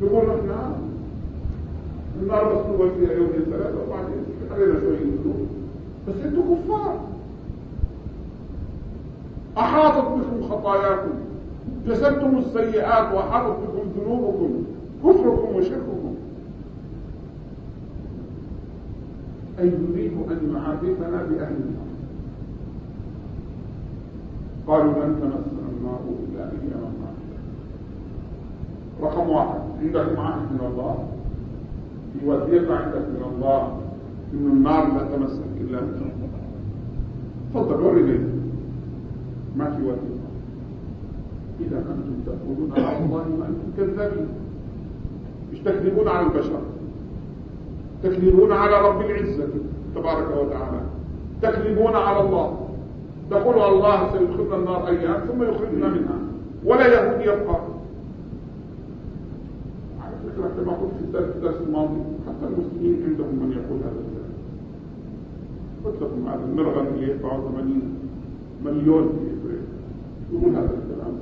يقول احنا النار بس نقول فيها يومين ثلاثة وبعدين علينا شوية ذنوب، بس انتم كفار، أحاطت بكم خطاياكم، جسدتم السيئات وأحاطت بكم ذنوبكم، كفركم وشرككم. أي يريد أن يعرفنا بأهل النار. قالوا لن تمسنا النار إلا أياما معدودة. رقم واحد، عندك عهد من الله، في وثيقة عندك من الله إن النار لا تمسك إلا أنت. تفضل ورني، ما في وثيقة. إذا أنتم تقولون على الله ما أنتم كذابين. مش تكذبون على البشر، تكذبون على رب العزة تبارك وتعالى، تكذبون على الله. تقول الله سيدخلنا النار أيام ثم يخرجنا منها ولا يهود يبقى. على فكرة كما قلت في الدرس الماضي، حتى المسلمين عندهم من يقول هذا الكلام. قلت لكم هذا المرغم اللي يدفعه 80 مليون في إفريقيا يقول هذا الكلام.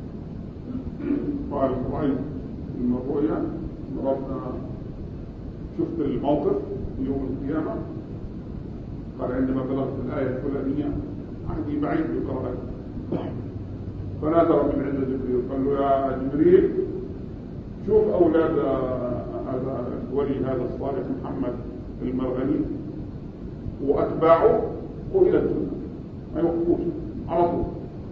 قال رأيت من الرؤيا ربنا، شفت الموقف يوم القيامة. قال عندما بلغت الآية الفلانية عهدي بعيد بقراءة، فنادى رب العزة جبريل قال له يا جبريل شوف أولاد هذا الولي هذا الصالح محمد المرغني وأتباعه وإلى الجنة ما يوقفوش على طول.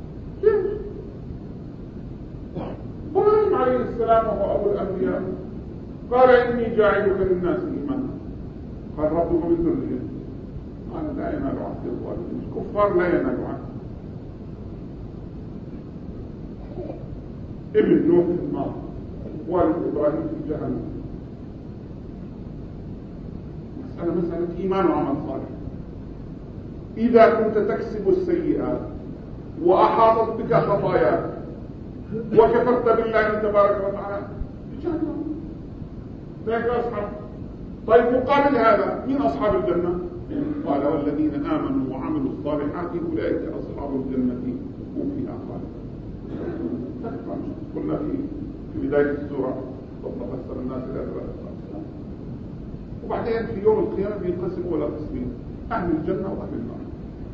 إبراهيم عليه السلام وهو أبو الأنبياء قال إني جاعلك للناس إماما. قال ربه من ذريته. قال لا ينال عهد الظالمين، الكفار لا ينال عهد. ابن نوح في النار، والد إبراهيم في جهنم. مسألة إيمان وعمل صالح. إذا كنت تكسب السيئات وأحاطت بك خطاياك وكفرت بالله تبارك وتعالى جهنم. ذلك أصحاب. طيب مقابل هذا مين أصحاب الجنة؟ قال والذين آمنوا وعملوا الصالحات أولئك أصحاب الجنة هم فيها خالدون. قلنا في بداية السورة وقسم الناس إلى 3 أقسام، وبعدين في يوم القيامة بينقسموا إلى قسمين: أهل الجنة وأهل النار.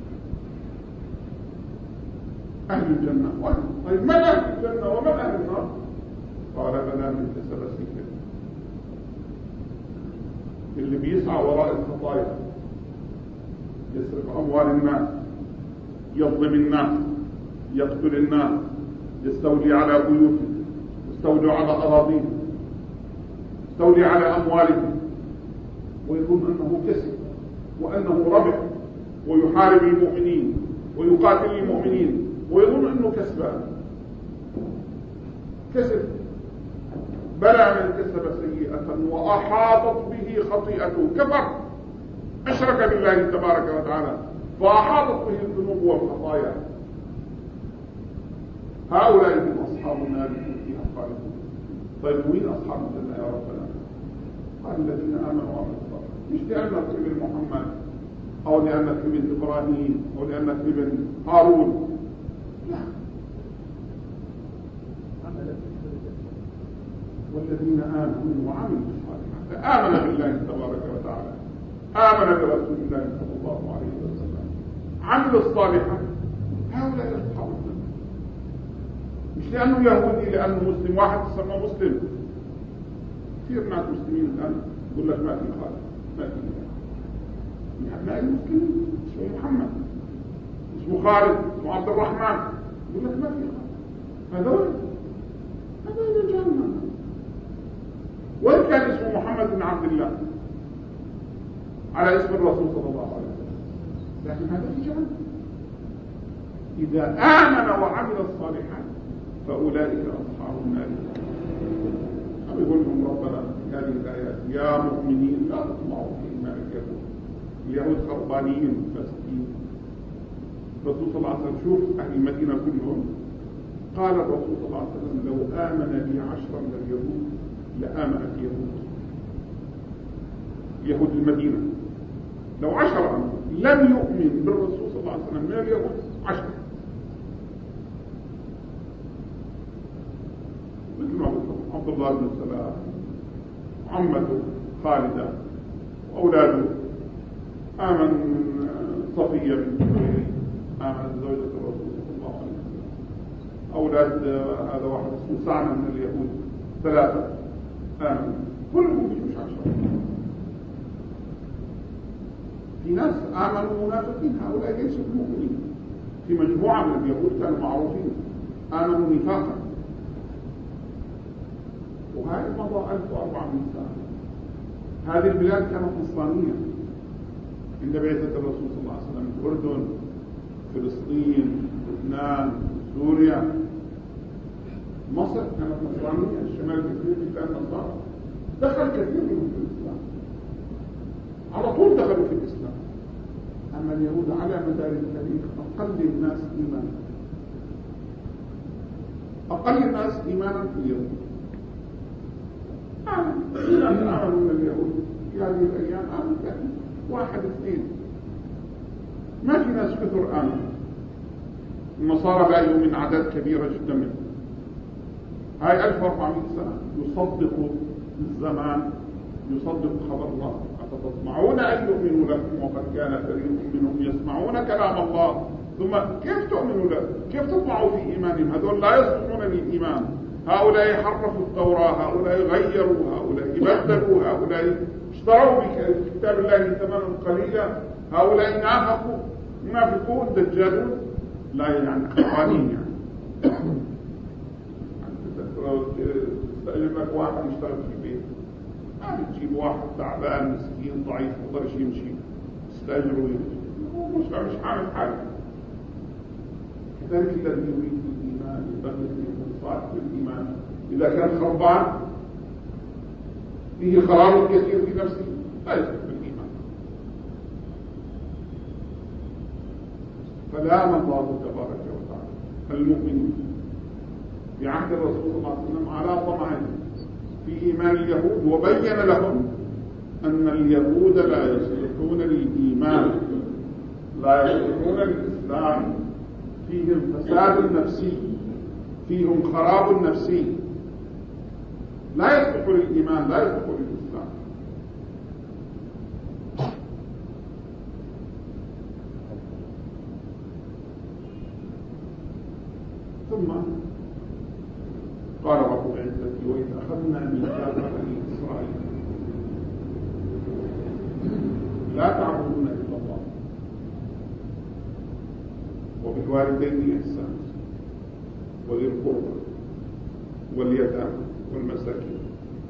أهل الجنة وأهل. طيب من أهل الجنة ومن أهل النار؟ قال بلى من كسب سيئة، اللي بيسعى وراء الخطايا، يسرق أموال الناس، يظلم الناس، يقتل الناس، يستولي على بيوتهم، يستولي على أراضيهم، يستولي على أموالهم، ويظن أنه كسب وأنه ربح، ويحارب المؤمنين ويقاتل المؤمنين ويظن أنه كسبان. كسب. بلى من كسب سيئة وأحاطت به خطيئته، كفر، أشرك بالله تبارك وتعالى فأحاطت به الذنوب والخطايا، هؤلاء هم أصحاب النار هم فيها خالدون. طيب وين أصحاب الجنة يا ربنا؟ قال الذين آمنوا وعملوا الصالحات. مش لأنك ابن محمد أو لأنك ابن إبراهيم أو لأنك ابن هارون، لا. والذين آمنوا وعملوا الصالحات، آمن بالله تبارك وتعالى، آمن برسول الله صلى الله عليه وسلم، عمل الصالحات، هؤلاء أصحاب الجنة. مش لأنه يهودي، لأنه مسلم. واحد تسمى مسلم، كثير ناس مسلمين الآن يقول لك ما في خالد، ما في من أبناء المسلمين اسمه محمد، اسمه خالد، اسمه عبد الرحمن، يقول لك ما في خالد. هذول الجنة. وإن كان اسمه محمد بن عبد الله على اسم الرسول صلى الله عليه وسلم، لكن هذا في جنة. إذا آمن وعمل الصالحات فأولئك أصحاب النار. يقول لهم ربنا في هذه الآيات يا مؤمنين لا تطمعوا في إيمان اليهود. اليهود خربانيين فاسدين. الرسول صلى الله عليه وسلم شوف أهل المدينة كلهم، قال الرسول صلى الله عليه وسلم لو آمن لي 10 من اليهود لآمنت يهود المدينة. لو 10 لم يؤمن بالرسول صلى الله عليه وسلم من اليهود 10. مثل ما قلت عبد الله بن سلام، عمته خالدة، وأولاده. آمن صفية بنت حيي، آمن زوجة الرسول صلى الله عليه وسلم. أولاد هذا واحد اسمه سعد من اليهود 3 آمن، كلهم مش 10. في ناس آمنوا منافقين، هؤلاء ليسوا مؤمنين. في مجموعة من اليهود كانوا معروفين آمنوا نفاقا، وهذه مضى 1400 سنة. هذه البلاد كانت نصرانية عند بعثة الرسول صلى الله عليه وسلم. الأردن، فلسطين، لبنان، سوريا، مصر كانت نصرانية، الشمال الأفريقي كان نصارى. دخل كثير منهم في الإسلام، على طول دخلوا في الإسلام. أما اليهود على مدار التاريخ أقل الناس إيمانا، أقل الناس إيمانا في اليهود. آمنوا من اليهود في هذه الأيام، آمنوا كثير، 1 2. ما في ناس كثر آمنوا. النصارى بقوا من أعداد كبيرة جدا منهم. هاي 1400 سنة يصدق الزمان، يصدق خبر الله. أفتطمعون أن يؤمنوا لكم وقد كان فريق منهم يسمعون كلام الله ثم كيف تؤمنوا له؟ كيف تطمعوا في إيمانهم؟ هذول لا يصلحون للإيمان. هؤلاء حرفوا التوراة، هؤلاء غيروا، هؤلاء بدلوا، هؤلاء اشتروا بكتاب الله ثمنا قليلا، هؤلاء نافقوا، منافقون دجالون. لا يعني قوانين يعني تستأجر لك واحد يشتغل في بيت، ما بتجيب واحد تعبان مسكين ضعيف مقدرش يمشي تستأجره ويمشي، مش عامل حاجة. كذلك الذي يريد الإيمان ينبغي أن يكون صادق بالإيمان. إذا كان خربان فيه خراب كثير في نفسه لا يصدق بالإيمان. فلام الله تبارك وتعالى المؤمنين في عهد الرسول صلى الله عليه وسلم على طمع في إيمان اليهود، وبين لهم أن اليهود لا يصلحون للإيمان، لا يصلحون للإسلام، فيهم فساد نفسي، فيهم خراب نفسي، لا يصلح للإيمان، لا يصلح للإسلام. ثم قال رب العزة وإذ أخذنا ميثاق بني إسرائيل لا تعبدون إلا الله وبالوالدين إحسانا وذي القربى واليتامى والمساكين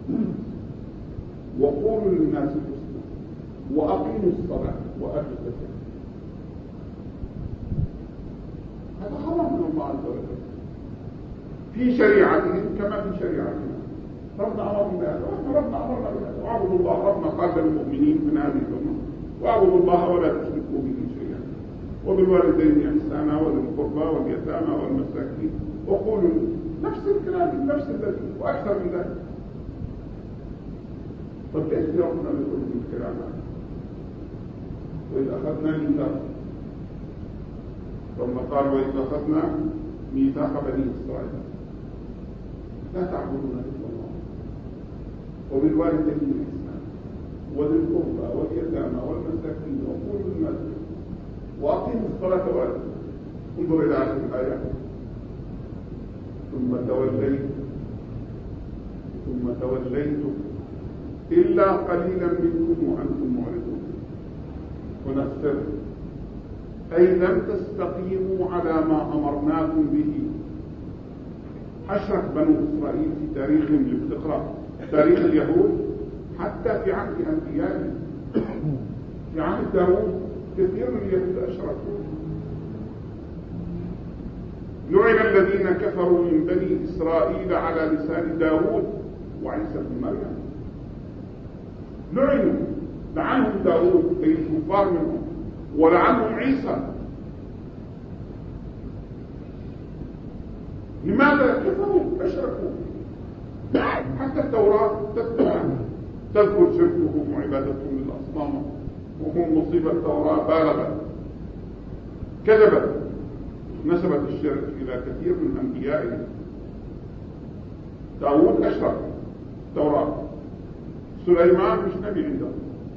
وقولوا للناس حسنا وأقيموا الصلاة وآتوا الزكاة. هذا خبر من الله عز وجل في شريعتهم كما في شريعتنا. ربنا أمرنا بهذا وربنا أمرنا بهذا، واعبدوا الله. ربنا قال للمؤمنين من هذه الأمة واعبدوا الله ولا تشركوا به شيئا وبالوالدين إحسانا وذي القربى واليتامى والمساكين وقولوا نفس الكلام، نفس الذي وأكثر من ذلك. طب ليش ربنا يقول الكلام هذا؟ وإذ أخذنا ميثاق، ثم قال وإذ أخذنا ميثاق بني إسرائيل لا تعبدون إلا الله وبالوالدين إحسانا وذي القربى واليتامى والمساكين وقولوا للناس وأقيموا الصلاة وآتوا. انظر إلى آخر الآية. ثم توليتم إلا قليلا منكم وأنتم معرضون. ونفسر أي لم تستقيموا على ما أمرناكم به. أشرك بنو إسرائيل في تاريخهم اللي بتقرأ تاريخ اليهود حتى في عهد أنبيائهم. في عهد داوود كثير من اليهود أشركوا. لعن الذين كفروا من بني إسرائيل على لسان داوود وعيسى بن مريم. لعنوا، لعنهم داوود أي الكفار منهم، ولعنهم عيسى. لماذا كفروا؟ أشركوا. حتى التوراة تذكر شركهم وعبادتهم للأصنام، وهم مصيبة التوراة بالغت كذبت، نسبت الشرك إلى كثير من أنبيائهم. داود أشرف التوراة، سليمان مش نبي عندهم،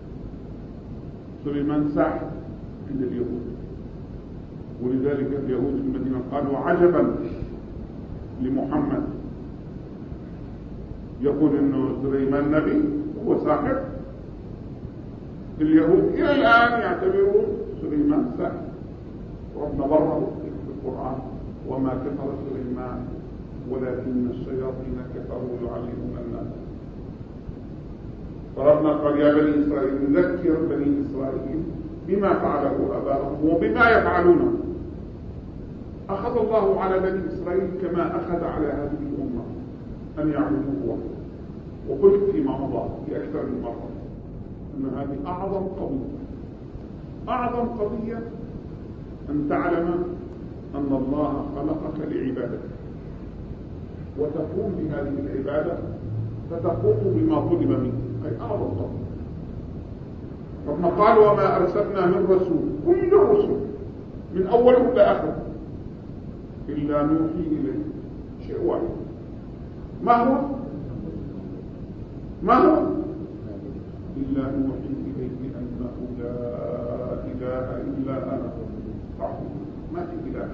سليمان ساحر عند اليهود. ولذلك اليهود في المدينة قالوا عجبا لمحمد، يقول انه سليمان نبي هو ساحر. اليهود الى الان يعتبرون سليمان ساحر. ربنا بره في القرآن وما كفر سليمان ولكن الشياطين كفروا يعلمون الناس. فربنا قال يا بني إسرائيل ذكر بني إسرائيل بما فعله آباؤهم وبما يفعلونه. أخذ الله على بني إسرائيل كما أخذ على هذه الأمة أن يعبدوه وحده. وقلت فيما مضى في أكثر من مرة أن هذه أعظم قضية أن تعلم أن الله خلقك لعبادته وتقوم بهذه العبادة فتقوم بما طلب منك، أي أعظم قضية. ربنا قال وما أرسلنا من رسول، كل الرسل من أوله إلى آخره إلا نوحي إليه شيء واحد. ما هو إلا نوحي إليه أنه لا إله إلا أنا فاعبدون. ما في إله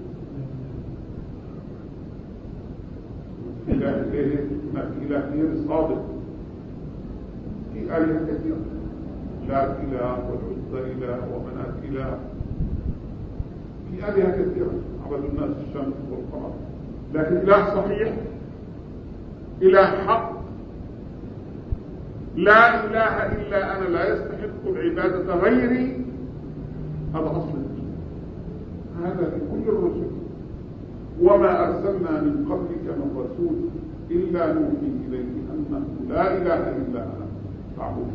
غيره، ما في إله غير الصادق. في آلهة كثيرة، لا إله والعزى إله ومنات إله، في آلهة كثيرة عبد الناس الشمس والقمر. لكن إله صحيح، إله حق، لا إله إلا أنا، لا يستحق العبادة غيري، هذا أصل الدين. هذا لكل الرسل. وما أرسلنا من قبلك من رسول إلا نوحي إليه أنه لا إله إلا أنا فاعبدون.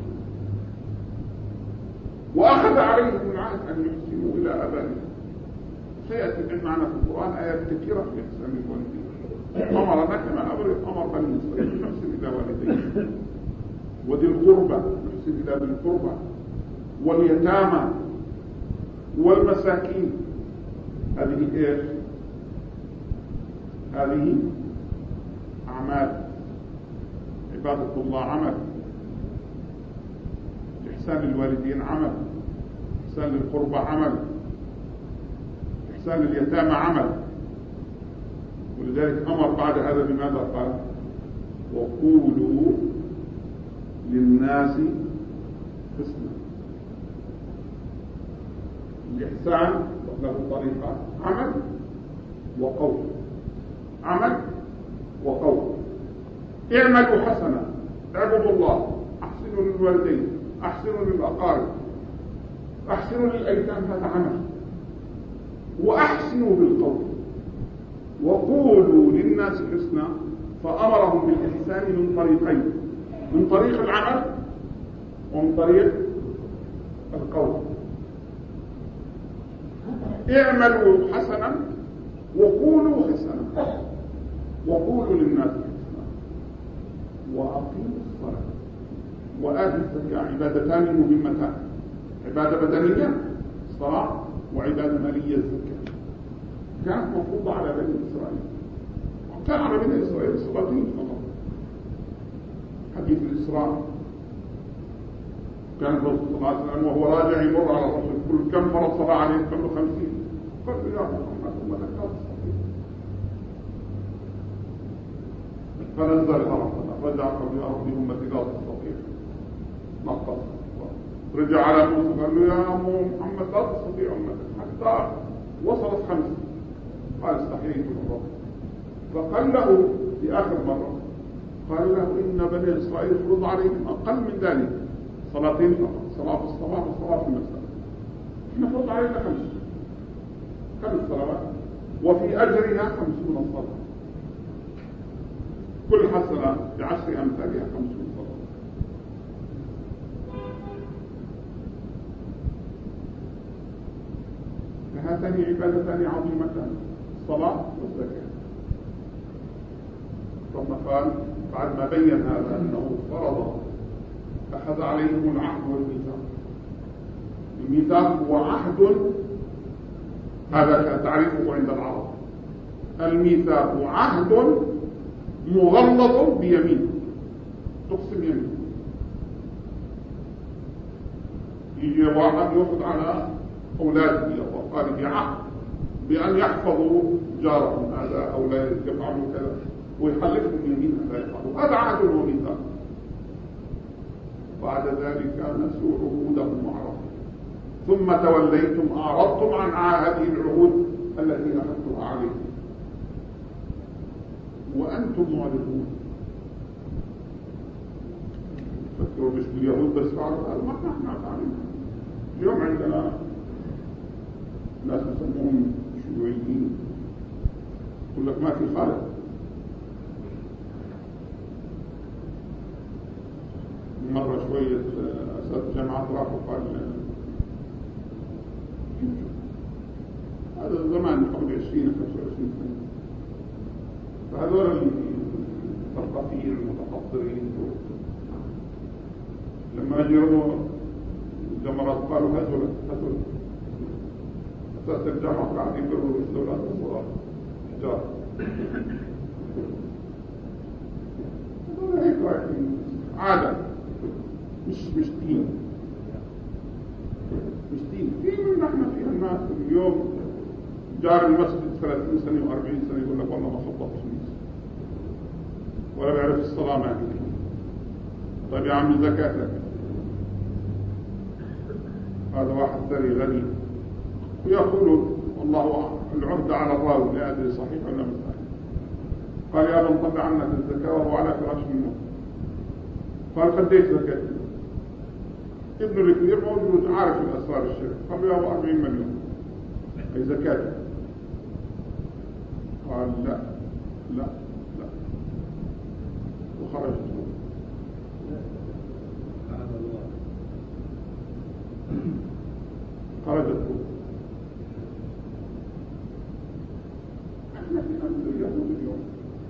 وأخذ عليهم العهد أن يحسنوا إلى آبائهم. سيأتي معنا في القرآن آيات كثيرة في إحسان الوالدين. أمرنا كما أمر بني إسرائيل نحسن إلى والديه، وذي القربى نحسن إلى ذي القربى، واليتامى والمساكين. هذه إيش؟ هذه أعمال عبادة الله، عمل إحسان الوالدين، عمل إحسان القربى، عمل إحسان اليتامى، عمل. ولذلك أمر بعد هذا بماذا قال؟ وقولوا للناس حسنا. الإحسان له طريقة، عمل وقول، عمل وقول. اعملوا حسنا، اعبدوا الله، احسنوا للوالدين، احسنوا للأقارب، احسنوا للأيتام، هذا عمل. واحسنوا بالقول، وقولوا للناس حسنا. فأمرهم بالإحسان من طريقين، من طريق العمل ومن طريق القول. اعملوا حسنا وقولوا حسنا، وقولوا للناس حسنا، وأقيموا الصلاة وآتوا الزكاة. عبادتان مهمتان، عبادة بدنية الصلاة، وعبادة مالية الزكاة. كانت مفروضة على بني إسرائيل، كان على بني إسرائيل صلاتين فقط. حديث الإسراء كان الرسول صلى الله عليه وسلم وهو راجع يمر على الرسول يقول كم فرض صلاة عليه؟ قال له 50. قال له يا محمد ثم ذكرت الصحيح. فنزل الأرض، رجع قال يا ربي أمتي لا تستطيع، نقص. رجع على موسى قال له يا محمد لا تستطيع أمتك، حتى وصلت 5. قال استحييت من ربي. فقال له في آخر مرة، قال له إن بني إسرائيل فرض عليهم أقل من ذلك، صلاتين فقط، صلاة في الصباح وصلاة في المساء. احنا فرض علينا 5 صلوات، وفي أجرها 50 صلاة، كل حسنة ب10 أمثالها 50 صلاة. فهاتان عبادتان عظيمتان، الصلاة والزكاة. ثم قال بعد ما بين هذا أنه فرض، أخذ عليهم العهد والميثاق. الميثاق هو عهد، هذا كان تعريفه عند العرب. الميثاق عهد مغلط بيمين، تقسم يمين. يجي واحد يأخذ على أولاده وأقاربه عهد بأن يحفظوا جارهم هذا أو لا يفعلوا كذا، ويحلفهم يمين لا يفعلوا، هذا عهد وميثاق. بعد ذلك نسوا عهودهم وعرضوا، ثم توليتم أعرضتم عن هذه العهود التي أخذتها عليكم وأنتم معرضون. فكروا مش باليهود بس فعلوا هذا، ما احنا فعلنا. اليوم عندنا ناس يسموهم شيوعيين، يقول لك ما في خالق. مرة شوية أساتذة جامعات راحوا قال هذا زمان قبل 20 25 سنة، فهذول المثقفين المتحضرين لما جروا الجمرات قالوا هزل أساس الجامعة قاعدين يقروا الدولات الصغار حجار. هذول هيك رايحين عادة، مش دين، مش دين. في من نحن فيها الناس اليوم جار المسجد 30 سنة و40 سنة يقول لك والله ما خطط خميس ولا بيعرف الصلاة ما فيه. طيب يا عم زكاتك. هذا واحد ثري غني ويقول والله العهد على الراوي لا أدري صحيح ولا مش صحيح. قال يا ابن طلع عنك الزكاة وهو على فراش الموت. قال خديت زكاة. ابن الكبير موجود عارف الأسرار الشرك، قال له يا أبو 40 مليون أي زكاة. قال لا لا لا، وخرجت. خرجت. احنا في أمر اليهود اليوم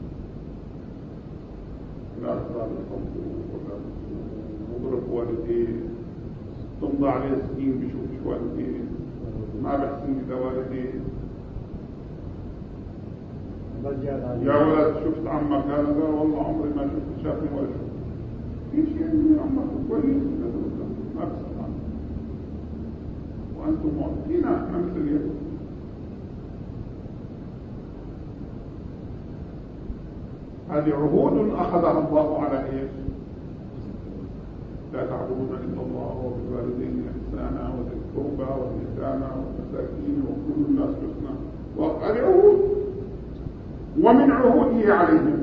لا أسرار الخمس ولا مضرب والديه، تمضى عليه سنين بشوف والديه، ما بحسن إذا والديه. يا ولد شفت عمك هذا؟ والله عمري ما شافني ولا شفت. في شيء من عمك كويس ما بسمع عنه وأنتم معطينا احنا مثل اليهود. هذه عهود أخذها الله على إيش؟ لا تعبدون إلا الله وبالوالدين إحسانا وذي القربى واليتامى والمساكين وكل الناس حسنا، وهذه عهود. ومن عهوده عليهم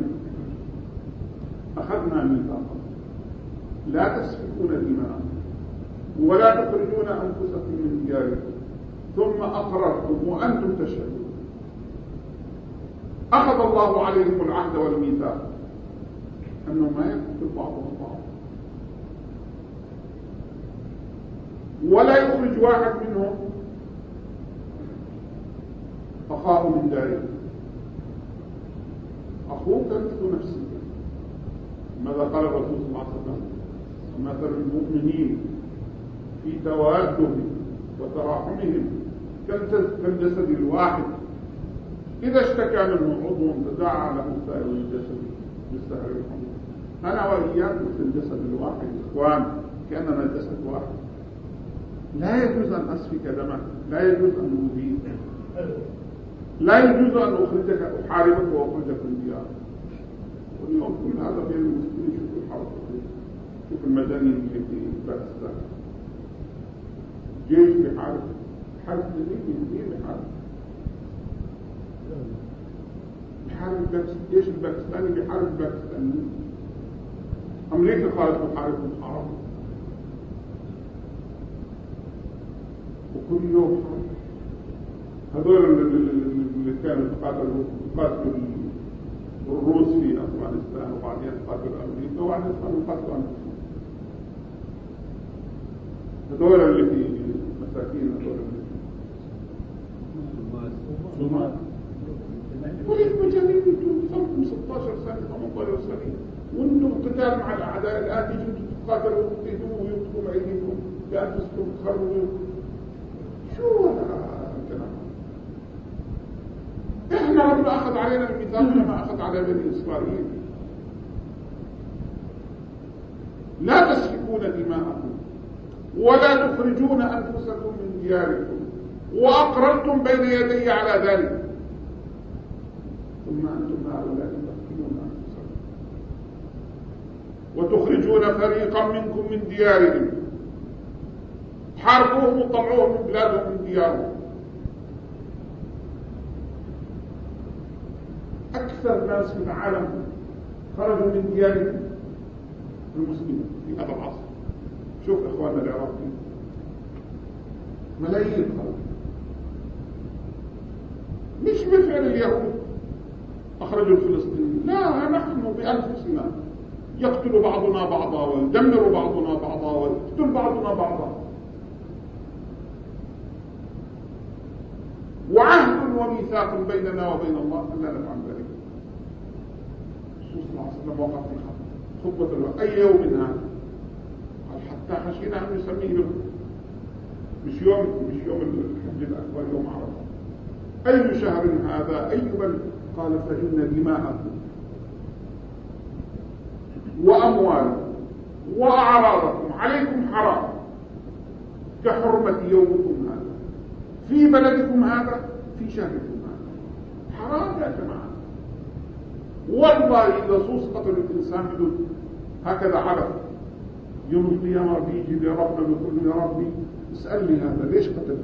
أخذنا ميثاقا لا تسفكون دماءكم ولا تخرجون أنفسكم من دياركم ثم أقررتم وأنتم تشهدون. أخذ الله عليهم العهد والميثاق أنه ما يقتل بعضهم بعض، ولا يخرج واحد منهم أخاه من داره. أخوك مثل نفسك. ماذا قال الرسول صلى الله عليه وسلم؟ مثل المؤمنين في توادهم وتراحمهم كالجسد الواحد إذا اشتكى منه عضو تداعى له سائر الجسد بالسهر والحمى. أنا وإياك مثل الجسد الواحد إخوان، كأننا جسد واحد. لا يجوز أن أسفك دمك، لا يجوز أن أؤذيك، لا يجوز أن أخرجك أحاربك وأخرجك من ديارك. واليوم كل هذا بين المسلمين. شوفوا الحرب، شوف المدنيين اللي في باكستان، جيش بحارب، حرب مين بحارب الجيش الباكستاني بحارب باكستان. أمريكا قالت بحاربهم حرب، وكل يوم حرب. هذول اللي كانوا قاتلوا الروس في أفغانستان وبعدين قاتلوا أمريكا وبعدين قاتلوا أنفسهم. هذول اللي في مساكين، هذول اللي ولكن مجانين صرتم 16 سنة 18 سنة وانتم قتال مع الأعداء. الآن تجوا تقاتلوا وتقتلوا ويقتلوا أيديكم بأنفسكم تخرجوا. شو هذا الكلام؟ احنا ربنا أخذ علينا الميثاق لما أخذ على بني إسرائيل. لا تسفكون دماءكم ولا تخرجون أنفسكم من دياركم وأقررتم بين يدي على ذلك ثم أنتم هؤلاء تقتلون أنفسكم وتخرجون فريقا منكم من ديارهم تحاربوهم وتطلعوهم من بلادهم من ديارهم. أكثر ناس في العالم خرجوا من ديارهم المسلمين في هذا العصر. شوف إخواننا العراقيين ملايين خرجوا، مش بفعل اليهود أخرجوا الفلسطينيين، لا، نحن بأنفسنا يقتل بعضنا بعضا ويدمر بعضنا بعضا ويقتل بعضنا بعضا. وعهد وميثاق بيننا وبين الله أن لا نفعل ذلك. الرسول صلى الله عليه وسلم وقف في خطبة الوقت أي يوم هذا؟ قال حتى خشينا أن نسميه له مش يوم الحج الأكبر، يوم عرفة. أي شهر هذا؟ أي بلد؟ قال فإن دماءكم وأموالكم وأعراضكم عليكم حرام كحرمة يومكم هذا في بلدكم هذا في شهركم هذا. حرام يا جماعة. والله إذا صوص قتل الإنسان بدون هكذا عرف يوم القيامة بيجي لربنا بيقول له يا ربي اسألني هذا ليش قتله.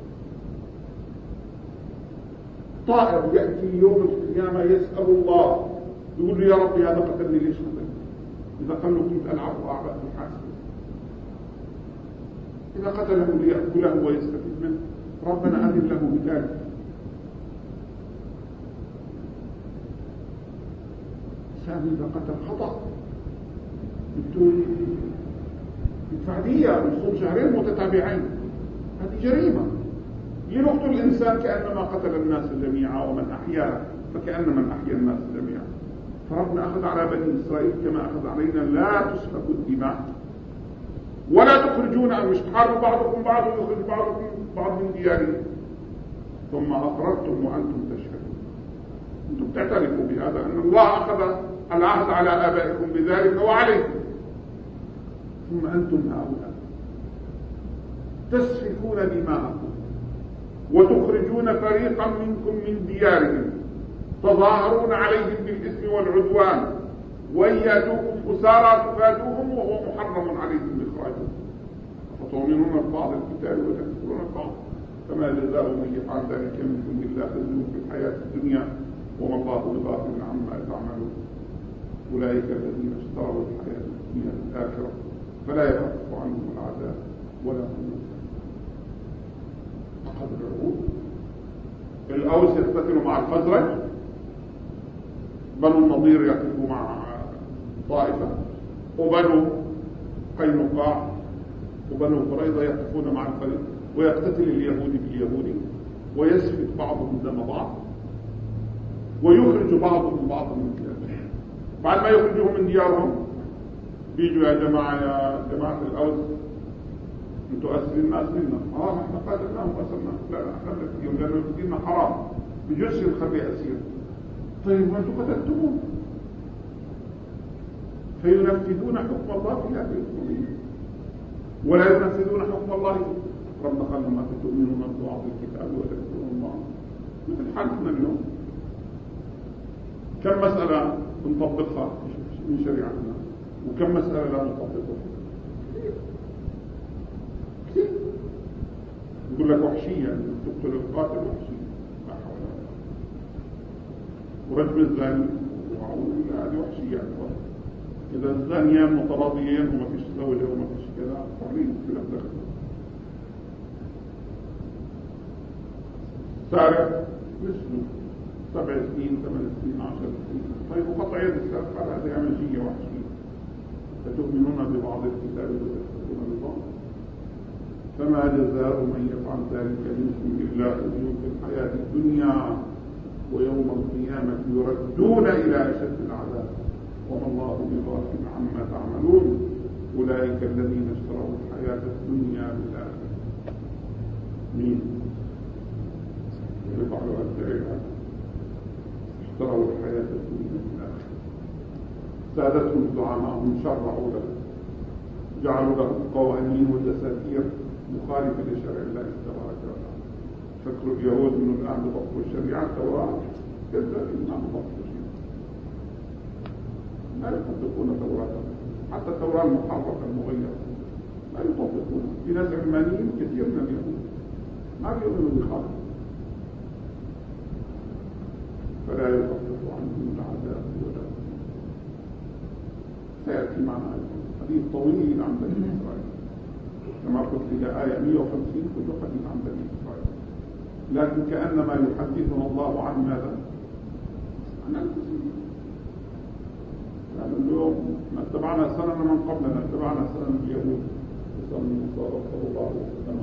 طائر يأتي يوم القيامة يسأل الله يقول له يا ربي هذا قتلني ليش قتلني. إذا قال له كنت ألعب وأعبأ الحاسب، إذا قتله ليأكله ويستفيد منه ربنا أذن له بذلك. الإنسان إذا قتل خطأ يدفع دية ويصوم شهرين متتابعين، هذه جريمة. يقتل الإنسان كأنما قتل الناس جميعا ومن أحيا فكأن من أحيا الناس جميعا. فربنا أخذ على بني إسرائيل كما أخذ علينا لا تسفكوا الدماء ولا تخرجون مش تحاربوا بعضكم بعض ويخرج بعضكم بعض من ديارهم ثم أقررتم وأنتم تشهدون. أنتم تعترفوا بهذا أن الله أخذ العهد على آبائكم بذلك وعليكم، ثم أنتم هؤلاء تسفكون دماءكم وتخرجون فريقا منكم من ديارهم تظاهرون عليهم بالإثم والعدوان وإن يأتوكم أسارى تفادوهم وهو محرم عليكم إخراجهم فتؤمنون ببعض الكتاب وتكفرون ببعض فما جزاء من يفعل ذلك منكم إلا خزي في الحياة الدنيا وما الله بغافل عما تعملون. أولئك الذين اشتروا الحياة الدنيا بالآخرة فلا يخفف عنهم العذاب ولا هم ينصرون. أخذ العهود. الأوس يقتتلوا مع الخزرج، بنو النضير يقتتلوا مع طائفة، وبنو قينقاع وبنو قريظة يقتتلون مع الفريق، ويقتتل اليهودي باليهودي ويسفك بعضهم دم بعض ويخرج بعضهم بعضا من ديارهم. بعد ما يخرجوهم من ديارهم بيجوا يا جماعة الأوس انتوا أسرين الناس منا، احنا قاتلناهم وأسرناهم، لا احنا نفسيهم لأنه يفكرنا حرام بجرس الخبي أسير. طيب ما انتوا قتلتموه فينفذون حكم الله في هذه الأمور ولا ينفذون حكم الله. ربنا قال ما تؤمنون ببعض الكتاب وتكفرون الله مثل حالنا اليوم. كم مسألة نطبقها من شريعتنا وكم مسألة لا نطبقها. كثير يقول لك وحشية تقتل القاتل وحشية لا حول ولا قوة. ورجم الزاني وأعوذ بالله هذه وحشية. إذا الزانيان متراضيين وما فيش زوجة وما فيش كذا تحريم في الأخلاق. سارق مثله 7 سنين 8 سنين 10 سنين. طيب وقطع يد السارق على هذه عملية وحشية. فتؤمنون ببعض الكتاب وتكفرون ببعض فما جزاء من يفعل ذلك منكم إلا خزي في الحياة الدنيا ويوم القيامة يردون إلى أشد العذاب وما الله بغافل عما تعملون. أولئك الذين اشتروا الحياة الدنيا بالآخرة. مين؟ يفعلوا الدعاء اشتروا الحياة الدنيا بالآخرة. سادتهم زعماءهم شرعوا له جعلوا له قوانين ودساتير مخالفة لشرع الله تبارك وتعالى. فكر اليهود من الآن بضبط الشريعة التوراة كذلك الآن بضبط الشريعة، لا يطبقون توراة، حتى التوراة المحرفة المغيرة لا يطبقونها. في ناس علمانيين كثير من اليهود ما بيؤمنوا بخالق، فلا يخفف عنهم العذاب ولا سيأتي معنا حديث طويل عن بني إسرائيل، كما قلت إلى آية 150 كل حديث عن بني إسرائيل، لكن كأنما يحدثنا الله عن ماذا؟ عن أنفسنا. يعني اليوم ما اتبعنا سنن من قبلنا، اتبعنا سنن اليهود صلى الله عليه وسلم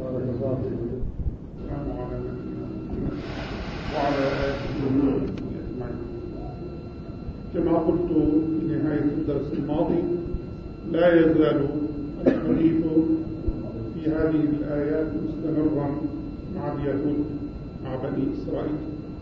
وعلى نبينا وعلى آله أجمعين. كما قلت في نهاية الدرس الماضي، لا يزال الحديث في هذه الآيات مستمرا مع اليهود، مع بني إسرائيل.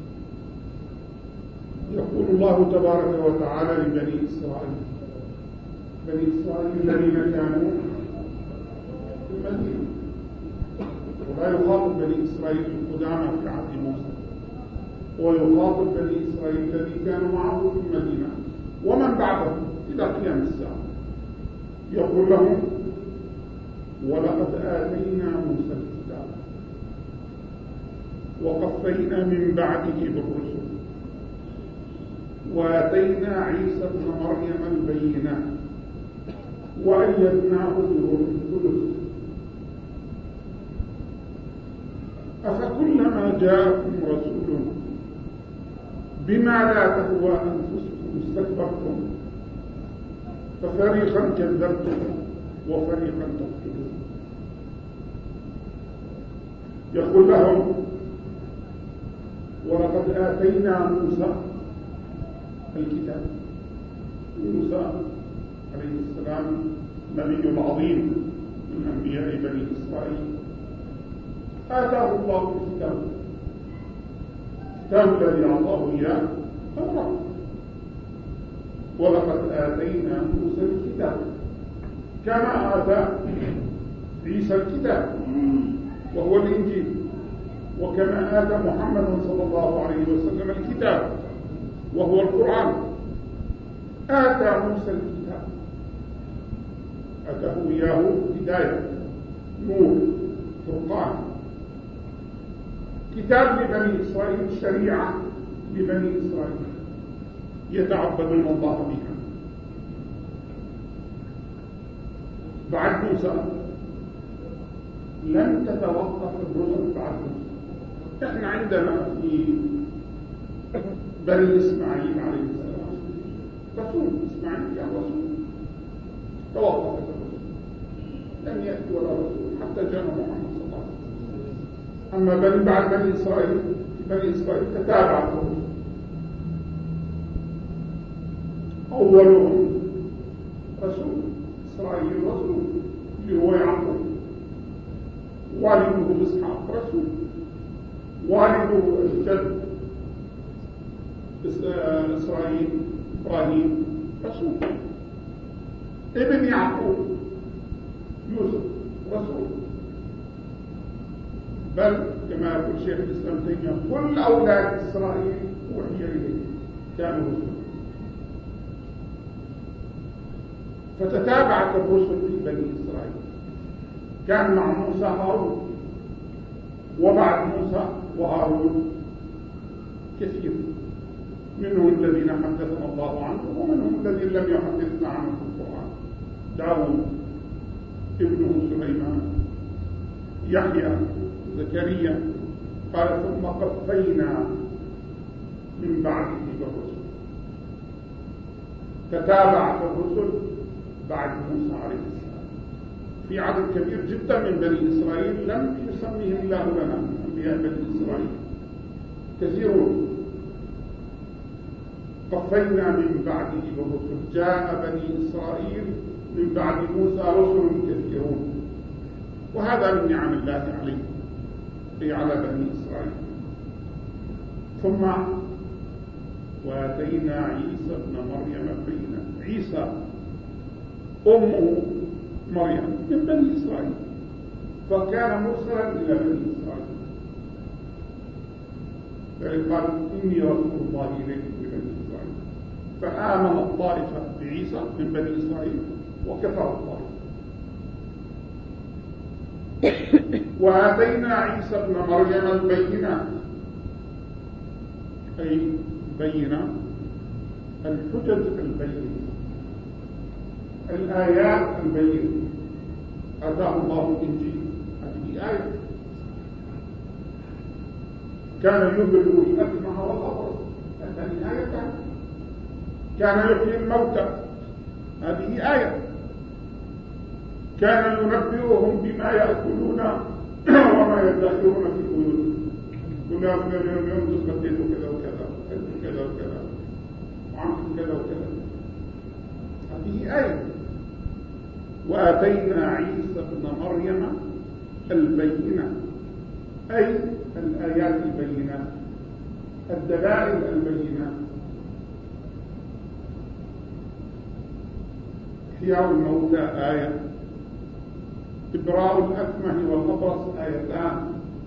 يقول الله تبارك وتعالى لبني إسرائيل، بني إسرائيل الذين كانوا في المدينة، ولا يخاطب بني إسرائيل القدامى في عهد موسى، ويخاطب بني إسرائيل الذين كانوا معه في المدينة ومن بعدهم إلى قيام الساعة. يقول لهم: ولقد آتينا موسى الكتاب وقفينا من بعده بالرسل وآتينا عيسى ابن مريم البينات وأيدناه بروح القدس أفكلما جاءكم رسول بما لا تهوى أنفسكم استكبرتم ففريقا كذبتم وفريقا تقتلون. يقول لهم: ولقد آتينا موسى الكتاب. موسى عليه السلام نبي عظيم من أنبياء بني إسرائيل، آتاه الله الكتاب، الكتاب الذي أعطاه إياه التوراة. ولقد آتينا موسى الكتاب كما آتى عيسى الكتاب وهو الإنجيل، وكما آتى محمد صلى الله عليه وسلم الكتاب وهو القرآن. آتى موسى الكتاب، آتاه إياه هداية، نور، فرقان، كتاب لبني إسرائيل، شريعة لبني إسرائيل يتعبدون الله بها. بعد موسى لن تتوقف الرسل بعد موسى. احنا عندنا في بني إسماعيل عليه السلام رسول، إسماعيل كان رسول، توقفت الرسل، لم يأتي ولا رسول حتى جاء محمد صلى الله عليه وسلم. أما بعد بني إسرائيل، بني إسرائيل تتابعت الرسل. أولهم رسول إسرائيل، رسول اللي هو يعقوب، والده إسحاق رسول، والده الجد إسرائيل إبراهيم رسول، ابن يعقوب يوسف رسول. بل كما يقول شيخ الإسلام تيمية: كل أولاد إسرائيل وحي إليه كانوا رسول. فتتابعت الرسل في بني إسرائيل. كان مع موسى هارون، وبعد موسى وهارون كثير، منهم الذين حدثنا الله عنهم ومنهم الذين لم يحدثنا عنهم في القرآن: داود، ابنه سليمان، يحيى، زكريا. قال: ثم قفينا من بعده بالرسل. تتابعت الرسل بعد موسى عليه السلام. في عدد كبير جدا من بني إسرائيل لم يسميهم الله لنا أنبياء بني إسرائيل، كثيرون. قفينا من بعده بالرسل، جاء بني إسرائيل من بعد موسى رسل كثيرون، وهذا من نعم الله عليه أي على بني إسرائيل. ثم وآتينا عيسى ابن مريم البينات. عيسى أمه مريم من بني إسرائيل، فكان مرسلا إلى بني إسرائيل. قال إني رسول الله إليكم من بني إسرائيل، فآمن الطائفة بعيسى من بني إسرائيل وكفر الطائفة. وآتينا عيسى ابن مريم البينات، أي بينة الحجج البينة، الآيات البينة. آتاه الله الإنجيل، هذه آية. كان يبرئ الأكمه والأبرص، هذه آية. كان يحيي الموتى، هذه آية. كان ينبئهم بما يأكلون وما يدخرون في بيوتهم. كل يوم تسبتين كذا وكذا كذا وكذا وعمل كذا وكذا، هذه آية. وآتينا عيسى ابن مريم البينة، أي الآيات البينات، الدلائل البينات. إحياء الموتى آية، إبراء الأكمه والأبرص آيتان،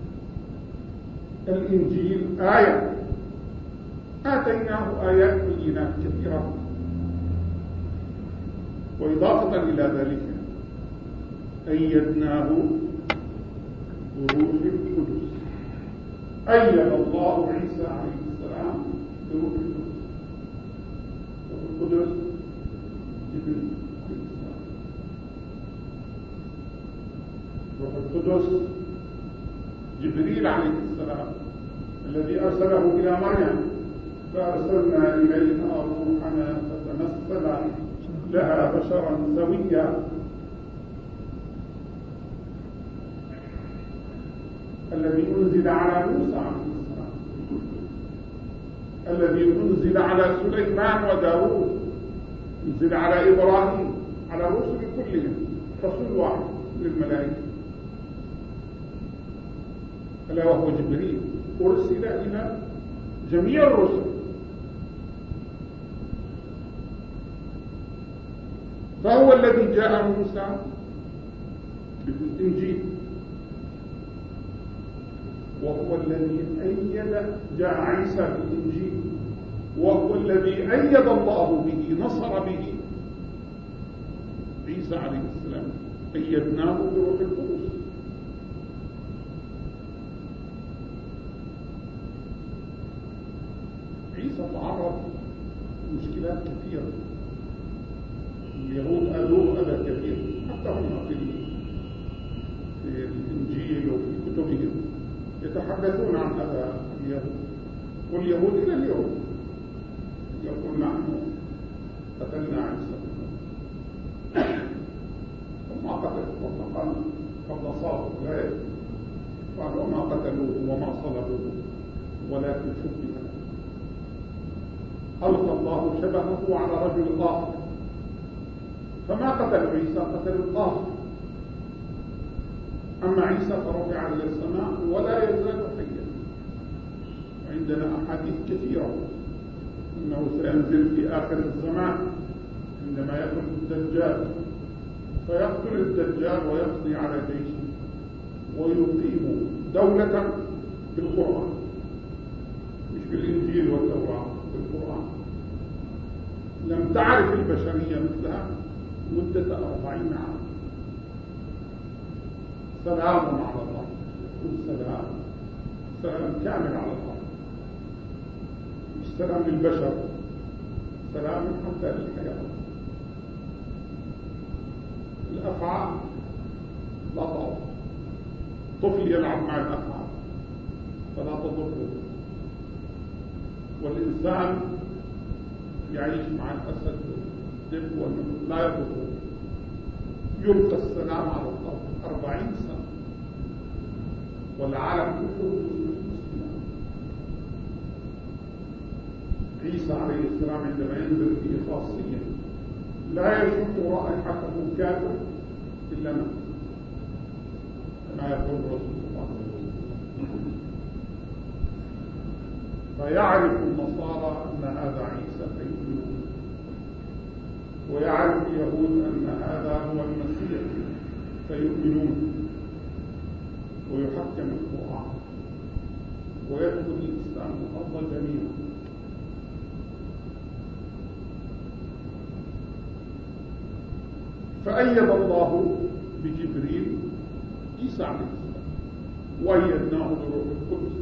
الإنجيل آية. آتيناه آيات بينات كثيرة. وإضافة إلى ذلك أيدناه بروح القدس، أيد الله عيسى عليه السلام بروح القدس. والقدس جبريل عليه السلام. روح القدس جبريل عليه السلام الذي أرسله إلى مريم، فأرسلنا إليها روحنا فتمثل لها بشرا سويا. الذي أنزل على موسى عليه السلام، الذي أنزل على سليمان وداود، أنزل على إبراهيم، على الرسل كلهم، رسول واحد للملائكة، ألا وهو جبريل، أرسل إلى جميع الرسل. فهو الذي جاء موسى بالإنجيل، وهو الذي جاء عيسى بالإنجيل، وهو الذي أيد الله به، نصر به عيسى عليه السلام. أيدناه بروح القدس. عيسى تعرض لمشكلات كثيرة، اليهود أذوه أذى كثير، حتى هم في الإنجيل وفي كتبهم يتحدثون عن أذى اليهود، واليهود إلى اليوم يقول نحن قتلنا عيسى وما قتلوا، قد صاروا غير، قالوا ما قتلوه وما صلبوه ولكن شبه، ألقى الله شبهه على رجل آخر، فما قتلوا عيسى، قتلوا الآخر. أما عيسى فرفع إلى السماء ولا يزال حيا. عندنا أحاديث كثيرة أنه سينزل في آخر الزمان عندما يخرج الدجال، فيقتل الدجال ويقضي على جيشه ويقيم دولة بالقرآن، مش بالإنجيل والتوراة، بالقرآن. لم تعرف البشرية مثلها مدة 40 عام. سلام على الله، سلام، سلام كامل على الله، مش سلام للبشر، سلام حتى للحياة. الأفعال لا تضر، طفل يلعب مع الأفعال فلا تضره، والإنسان يعيش مع الأسد والدب والنمر لا يضره. يلقى السلام على الأرض 40 سنة والعالم كله مسلم. عيسى عليه السلام عندما ينزل فيه خاصية لا يشم رائحته كافر إلا نفسه، كما يقول رسول الله. فيعرف النصارى أن هذا عيسى فيؤمنون، ويعرف اليهود أن هذا هو المسيح الإنسان الأرض جميعا. فأيد الله بجبريل عيسى عليه السلام، وأيدناه بروح القدس،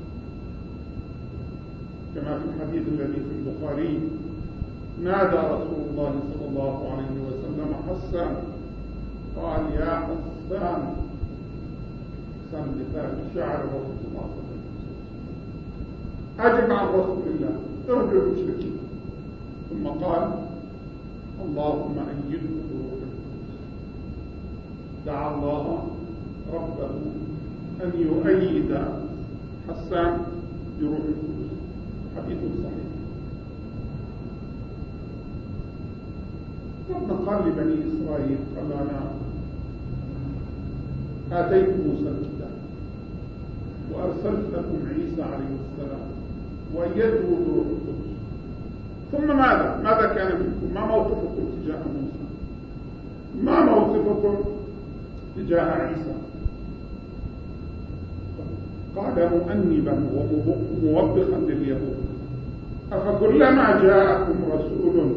كما في الحديث الذي في البخاري: نادى رسول الله صلى الله عليه وسلم حسان، قال: يا حسان. حسان بن ثابت شاعر رسول الله صلى الله عليه وسلم، أجب عن رسول الله، ارجع المشركين. ثم قال: اللهم أيده بروح القدس. دعا الله ربه أن يؤيد حسان بروح القدس. حديث صحيح. ربنا قال لبني إسرائيل: قال: أنا آتيت موسى الكتاب وأرسلت لكم عيسى عليه السلام وأيدته بروح القدس. ثم ماذا كان منكم؟ ما موقفكم تجاه موسى؟ ما موقفكم تجاه عيسى؟ قال مؤنبا وموبخا لليهود: أفكلما جاءكم رسول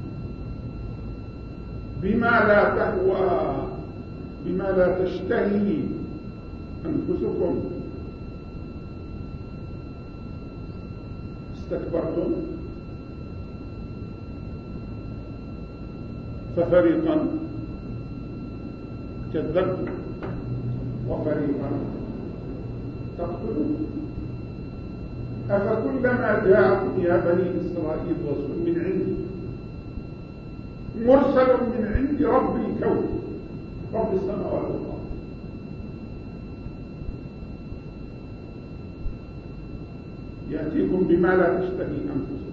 بما لا تشتهي أنفسكم استكبرتم ففريقا كذبتم وفريقا تقتلون. أفكلما جاءكم يا بني إسرائيل رسول من عندي مرسل من عند رب الكون رب السماوات والأرض يأتيكم بما لا تشتهي أنفسكم.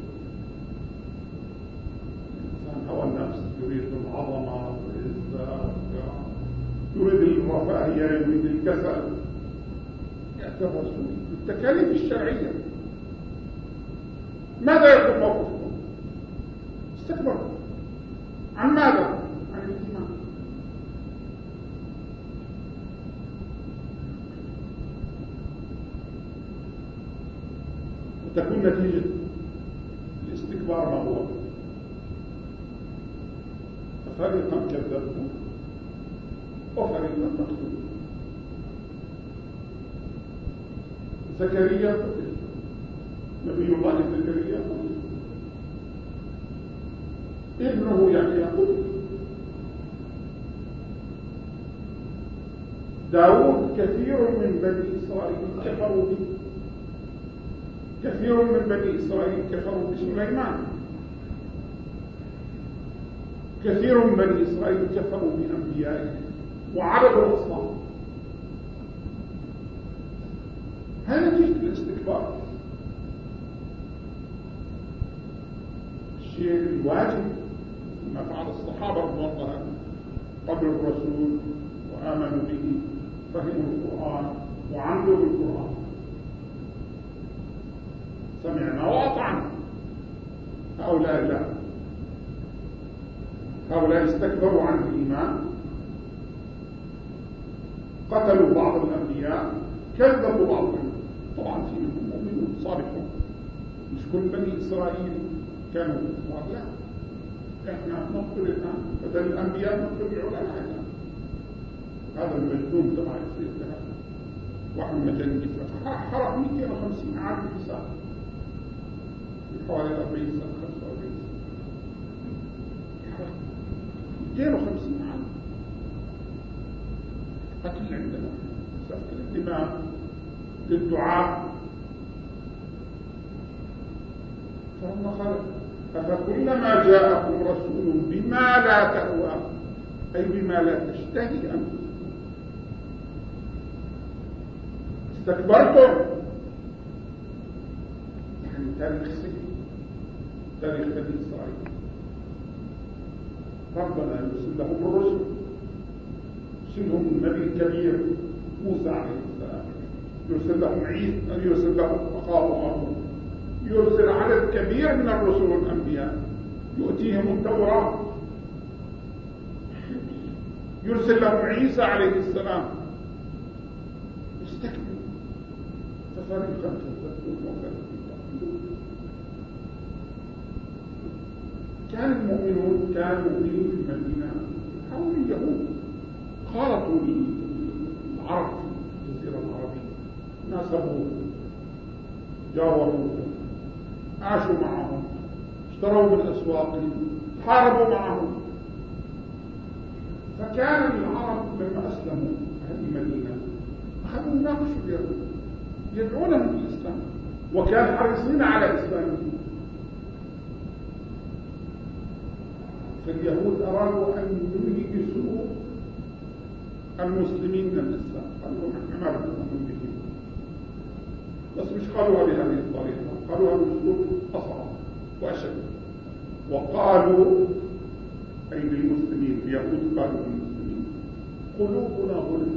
الإنسان هوى النفس، يريد العظمة والعزة، يريد الرفاهية، يريد الكسل. يأتي الرسول بالتكاليف الشرعية. ماذا يكون موقفكم؟ استكبرتم. عن ماذا؟ عن الإيمان. وتكون نتيجة الاستكبار ما هو؟ ففريقا كذبتم وفريقا تقتلون. زكريا قتل، نبي الله زكريا قتل، ابنه يحيى قتل، داود كثير من بني إسرائيل كفروا به، كثير من بني إسرائيل كفروا بسليمان، كثير من بني إسرائيل كفروا بأنبيائه وعبدوا الأصنام. هذا نتيجة الاستكبار. الشيء الواجب ما فعل الصحابة رضوان الله عنهم، قبل الرسول وآمنوا به، فهموا القرآن وعملوا بالقرآن، سمعنا وأطعنا. هؤلاء لا، هؤلاء استكبروا عن الإيمان، قتلوا بعض الأنبياء، كذبوا بعض منهم. طبعا في منهم مؤمنون صالحون، مش كل بني إسرائيل كانوا كفار، لا، احنا نقتل الآن بدل الأنبياء نقتل العلماء. هذا المجنون تبع يصير له واحد مجنون حرق 250 عام حساب حوالي 40 سنة 45 سنة، 250 عام قتل عندنا، سفك الدماء للدعاء. فالله قال: أفكلما جاءكم رسول بما لا تهوى، أي بما لا تشتهي أنفسكم استكبرتم. يعني تاريخ سجن، تاريخ بني إسرائيل. ربنا يرسل لهم الرسل، يرسلهم النبي الكبير موسى عليه السلام، يرسل لهم عيسى، يرسل لهم أخاه هارون، يرسل عدد كبير من الرسل والأنبياء، يؤتيهم التوراة، يرسل لهم عيسى عليه السلام. استكبروا ففريقا كذبوا كان المؤمنون كانوا في المدينة حول اليهود، خالطوا العرب في الجزيرة العربية، ناسبوه، جاوروه، عاشوا معهم، اشتروا من أسواقهم، حاربوا معهم. فكان العرب لما أسلموا هذه المدينة أخذوا يناقشوا اليهود، يدعونهم للإسلام، وكان حريصين على إسلامهم. فاليهود أرادوا أن يلبسوا المسلمين من الإسلام، قالوا نحن ما بدنا نؤمن بهم، بس مش قالوها بهذه الطريقة، قالوها بأسلوب أصعب وأشد. وقالوا أي للمسلمين، اليهود قالوا للمسلمين قلوبنا غلف،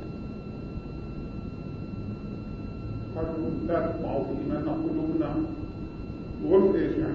قالوا لا تطمعوا في إيماننا، قلوبنا غلف. إيش يعني؟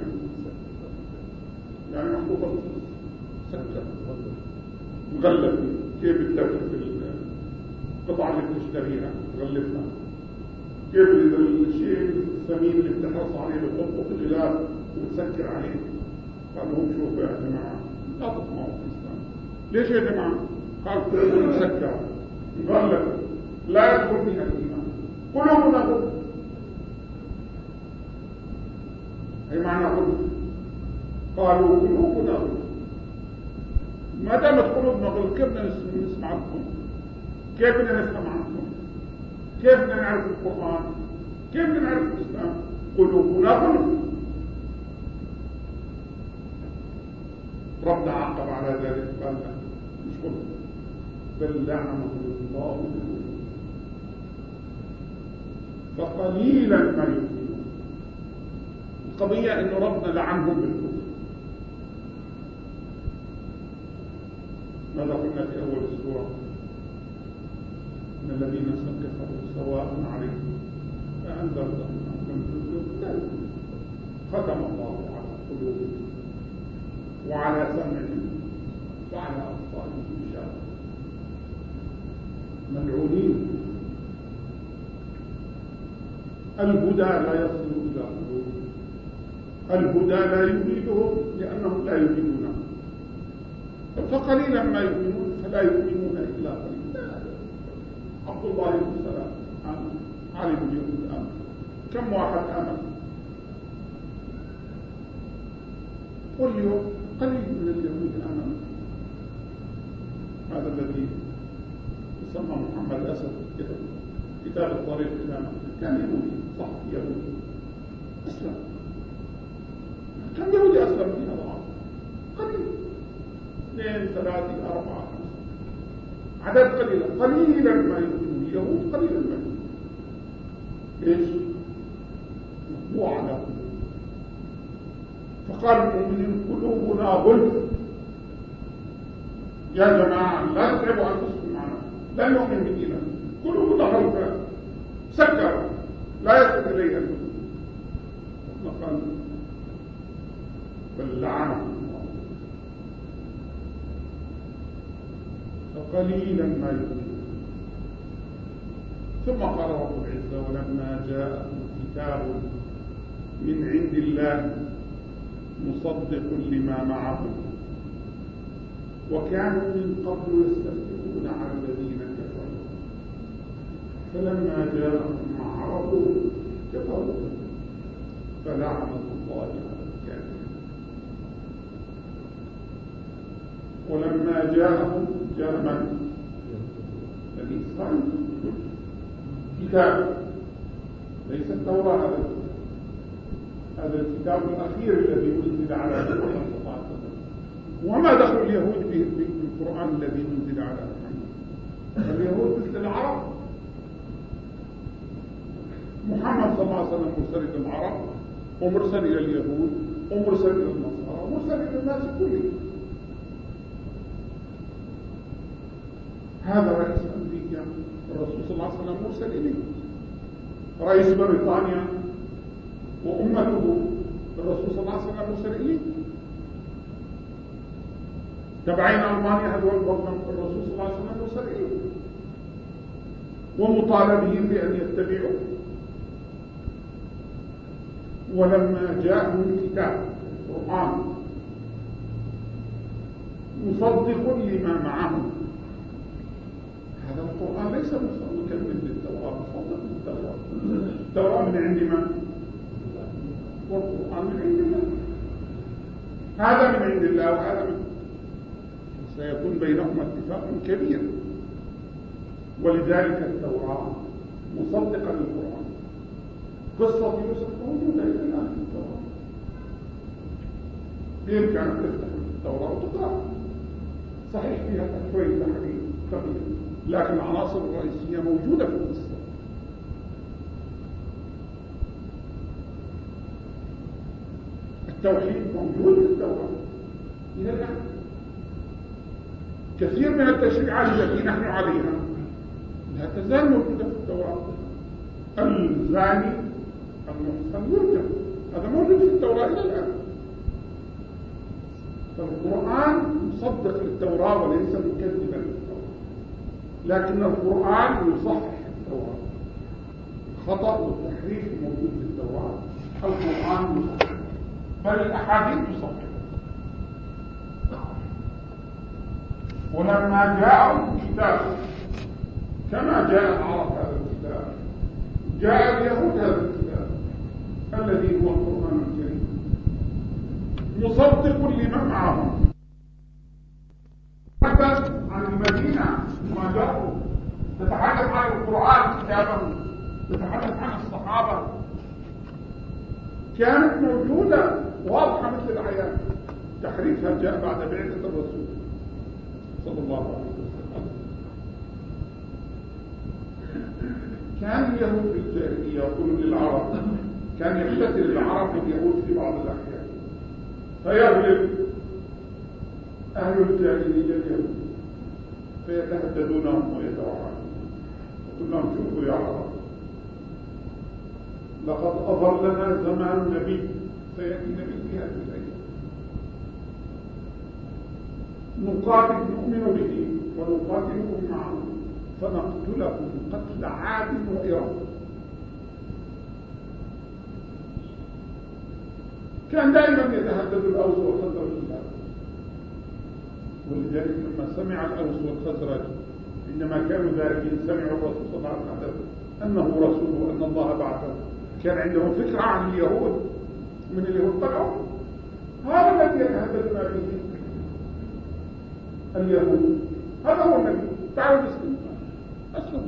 يعني محطوطة سكر مغلف، كيف بتلف في القطعة اللي بتشتريها تغلفها، كيف الشيء الثمين اللي بتحرص عليه بتحطه في الغلاف وتسكر عليه. قالوا هم شوفوا يا جماعة لا تطمعوا في الإسلام. ليش يا جماعة؟ قال قلوبنا مسكرة مغلفة لا يدخل فيها الإيمان، قلوبنا غلف. أي معنى غلف؟ قالوا قلوبنا غلف. ما دامت قلوبنا غلف كيف بدنا نسمع عنكم؟ كيف بدنا نفهم عنكم؟ كيف بدنا نعرف القرآن؟ كيف بدنا نعرف الإسلام؟ قلوبنا غلف. ربنا عقب على ذلك قال لا مش غلف، بل لعنه الله فقليلا ما يؤمنون. القضية إنه ربنا لعنهم بالكفر. ماذا قلنا في أول السورة؟ إن الذين كفروا سواء عليهم أأنذرتهم أم لم تنذرهم لا يؤمنون. ختم الله على قلوبهم وعلى سمعهم وعلى أبصارهم غشاوة، ملعونين. الهدى لا يصل إلى قلوبهم، الهدى لا يريدهم لأنهم لا يريدونه، فقليلا ما يؤمنون، فلا يؤمنون إلا قليلا. عبد الله بن سلام آمن، علي بن يهود آمن، كم واحد آمن؟ واليوم قليل من اليهود آمنوا. هذا الذي يسمى محمد أسد كتاب الطريق إلى مكة كان يهودي، صح يهودي أسلم. كم يهودي أسلم في هذا العام؟ قليل، 2 3 4 5، عدد قليلا ما يؤمنون اليهود، قليلا ما يؤمنون. ليش؟ مطبوع على قلوبهم. فقال المؤمنين قلوبنا غلف. يا جماعة لا تتعبوا أنفسكم معنا، لا نؤمن بديننا، قلوبنا غلف سكر لا يصل إليها النور. فقال بل لعنهم الله فقليلا ما يؤمنون. ثم قال رب العزة ولما جاءهم كتاب من عند الله مصدق لما معهم وكانوا من قبل يستفتحون على الذين كفروا فلما جاءهم ما عرفوا كفروا فلعنة الله على الكافرين. ولما جاءهم جاء من؟ بني إسرائيل كتاب، ليس التوراة، هذا الكتاب الأخير الذي أنزل على محمد صلى الله عليه وسلم. وما دخل اليهود بالقرآن الذي أنزل على محمد؟ اليهود مثل العرب. محمد صلى الله عليه وسلم مرسل إلى العرب ومرسل إلى اليهود ومرسل إلى النصارى ومرسل إلى الناس كلهم. هذا رئيس أمريكا الرسول صلى الله عليه وسلم مرسل إليه، رئيس بريطانيا وأمته الرسول صلى الله عليه وسلم مرسل إليه، تبعين ألمانيا هذول الرسول صلى الله عليه وسلم مرسل إليه ومطالبين بأن يتبعوا. ولما جاءهم كتاب القرآن مصدق لما معهم، هذا القرآن ليس مصدقا للتوراة، مصدق للتوراة. التوراة من عند من؟ والقرآن من عند الله. هذا من عند الله وهذا من، سيكون بينهما اتفاق كبير. ولذلك التوراة مصدقة للقرآن. قصة يوسف موجودة إلى الآن في التوراة، بإمكانك تفتح التوراة وتقرأ، صحيح فيها شوية تحريف كبير، لكن العناصر الرئيسية موجودة في القصة. التوحيد موجود في التوراة إلى الآن. كثير من التشريعات التي نحن عليها لا تزال موجودة في التوراة. الزاني المحصن يرجم، هذا موجود في التوراة إلى الآن. فالقرآن مصدق للتوراة وليس مكذبا للتوراة، لكن القرآن يصحح التوراة. الخطأ والتحريف موجود في التوراة، القرآن يصحح، بل الأحاديث تصحح. ولما جاءهم الكتاب كما جاء العرب هذا الكتاب، جاء اليهود هذا الكتاب الذي هو القرآن الكريم مصدق لما معهم. تتحدث عن المدينة ما جاءوا، تتحدث عن القرآن كتابه، تتحدث عن الصحابة، كانت موجودة واضحة مثل العيان. تحريفها جاء بعد بعثة الرسول صلى الله عليه وسلم. كان اليهود في الجاهلية يقولون للعرب، كان يقتتل العرب واليهود في بعض الأحيان، فيغلب أهل الجاهلية اليهود فيتهددونهم ويتوعدون، يقول لهم شوفوا يا عرب، لقد أظلنا زمان النبي، سيأتي النبي في هذه الأيام، نقاتل نؤمن به ونقاتلكم معه فنقتلكم قتل عاد وإرم. كان دائما يتهدد الأوس والخزرج بالله. ولذلك لما سمع الأوس والخزرج عندما كانوا ذلك سمعوا الرسول صلى الله عليه وسلم أنه رسول وأن الله بعثه، كان عندهم فكرة عن اليهود، من اليهود طلعوا هذا الذي يتهددنا به اليهود، هذا هو النبي، تعالوا نسلم أسلم.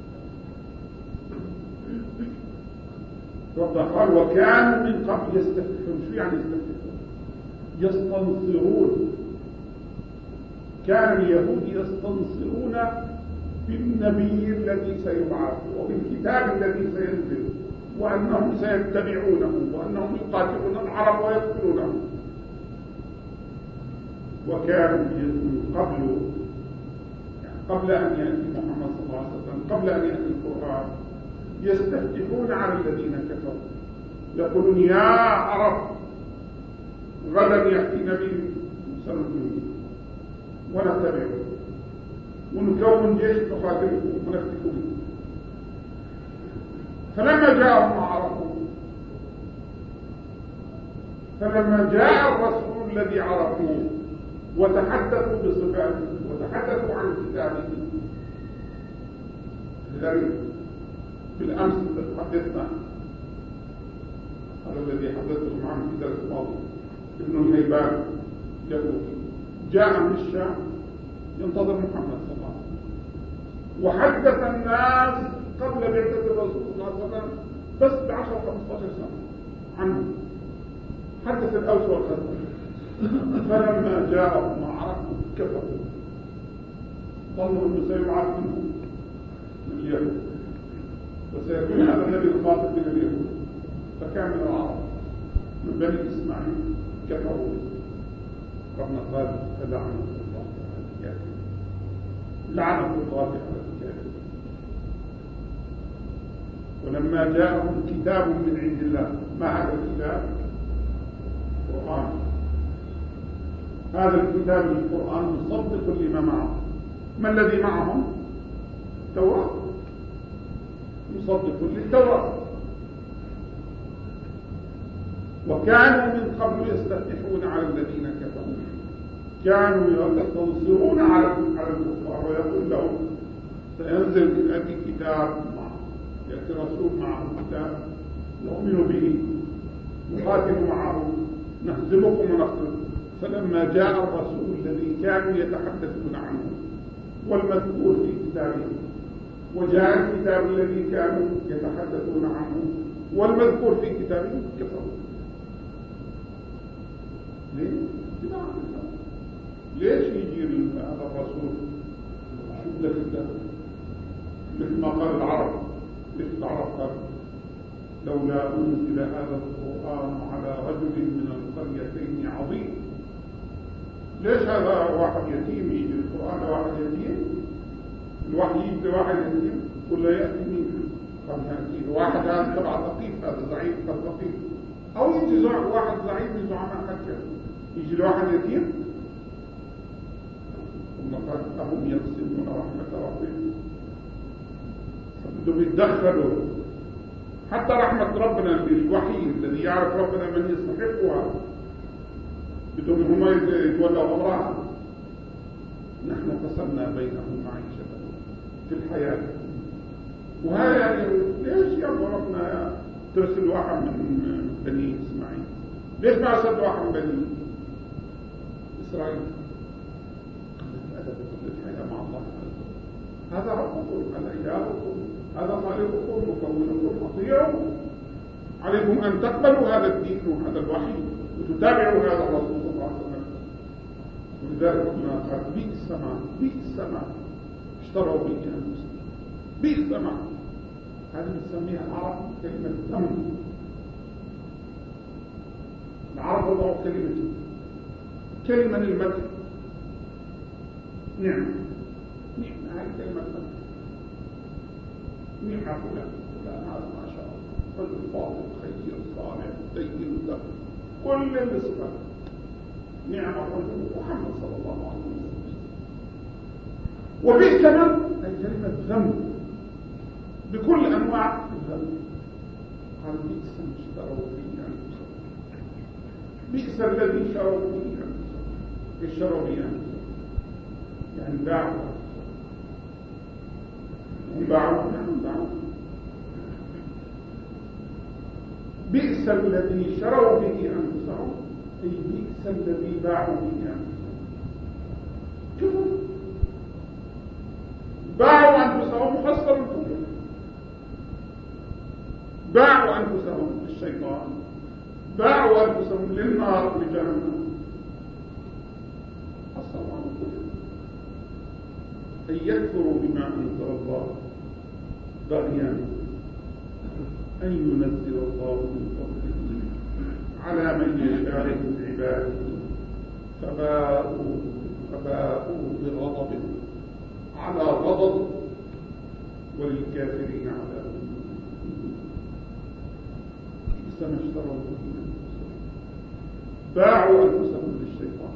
رب قال وكانوا من قبل يستفتحون. شو يعني يستفتحون؟ يستنصرون. كان اليهود يستنصرون بالنبي الذي سيبعث وبالكتاب الذي سينزل، وأنهم سيتبعونه، وأنهم يقاتلون العرب ويقتلونهم. وكانوا من قبل، يعني قبل أن يأتي محمد صلى الله عليه وسلم، قبل أن يأتي القرآن، يستفتحون على الذين كفروا، يقولون يا عرب غدا يأتي نبي سنؤمن ونتبعه ونكون جيش نقاتلكم ونفتكم. فلما جاءهم ما عرفوا، فلما جاء الرسول الذي عرفوه وتحدثوا بصفاته وتحدثوا عن كتابه، لذلك بالأمس تحدثنا هذا الذي حدثتكم عنه في درس الماضي، ابن الهيبان يقول جاء من الشام ينتظر محمد صلى الله عليه وسلم، وحدث الناس قبل بعثة الرسول صلى الله عليه وسلم بس ب10 15 سنة عنه، حدث الأوس والخزرج. فلما جاءهم ما عرفوا كفروا، ظنوا أنه سيبعث منهم من اليهود، وسيكون هذا النبي الخاطب من اليهود، فكان من العرب من بني إسماعيل كفروا. ربنا قال فلعنة الله على الكافرين، لعنة الله على الكافرين. ولما جاءهم كتاب من عند الله، ما هذا الكتاب؟ القرآن. هذا الكتاب القرآن مصدق لما معه. ما الذي معهم؟ التوراة، مصدق للتوراة. وكانوا من قبل يستفتحون على الذين كفروا، كانوا يستنصرون على الكفار ويقول لهم سينزل يأتي كتاب يأتي رسول معه كتاب نؤمن به نقاتل معه نهزمكم ونخذلكم. فلما جاء الرسول الذي كانوا يتحدثون عنه والمذكور في كتابهم، وجاء الكتاب الذي كانوا يتحدثون عنه والمذكور في كتابهم، كفروا. ليش يجي هذا الرسول شدة الدم مثل ما قال العرب؟ ليش العرب قال لولا أنزل هذا القرآن على رجل من القريتين عظيم؟ ليش هذا واحد يتيم يجي القرآن واحد يتيم؟ الوحي يجي واحد يتيم ولا يأتي مين؟ قال يأتي واحد هذا تبع ثقيف، هذا زعيم ثقيف، أو يجي واحد زعيم من زعماء مكة يجي لواحد يتيم. ثم قال أهم يقسمون رحمة ربهم، بدهم يتدخلوا حتى رحمة ربنا بالوحي الذي يعرف ربنا من يستحقها، بدهم هم يتولوا أمرها. نحن قسمنا بينهم معيشتهم في الحياة. وهذا يعني ليش يا ربنا ترسل واحد من بني إسماعيل؟ ليش ما أرسل واحد من بني إسرائيل؟ الحياة مع الله، هذا ربكم، هذا إلهكم، هذا خالقكم مكونكم، أطيعوا. عليكم أن تقبلوا هذا الدين وهذا الوحي وتتابعوا هذا الرسول صلى الله عليه وسلم. ولذلك ربنا قال بئس ما اشتروا به أنفسهم، بئس ما. هذه نسميها العرب كلمة ذم. العرب وضعوا كلمة للمدح، نعمة هذه كلمة مدح، نعمة فلان هذا ما شاء الله رجل فاضل خير صالح دين دخل، كل الصفات نعمة رجل محمد صلى الله عليه وسلم. وبئس من أي كلمة ذم بكل أنواع الذم. قال بئس ما اشتروا به أنفسهم، بئس الذي شروا به أنفسهم. اشتروا به أنفسهم يعني باعوا. بئس الذي شروا به أنفسهم أي بئس الذي باعوا به أنفسهم. شوفوا، باعوا أنفسهم محصل الكفر، باعوا أنفسهم للشيطان، باعوا أنفسهم للنار لجهنم، حصلوا عن الكفر. أن يكفروا بما أنزل الله بغيا أن ينزل الله من فضله على من يشاء من عباده، فباءوا بغضب على غضب وللكافرين عذاب. بئس ما اشتروا به أنفسهم، باعوا أنفسهم للشيطان.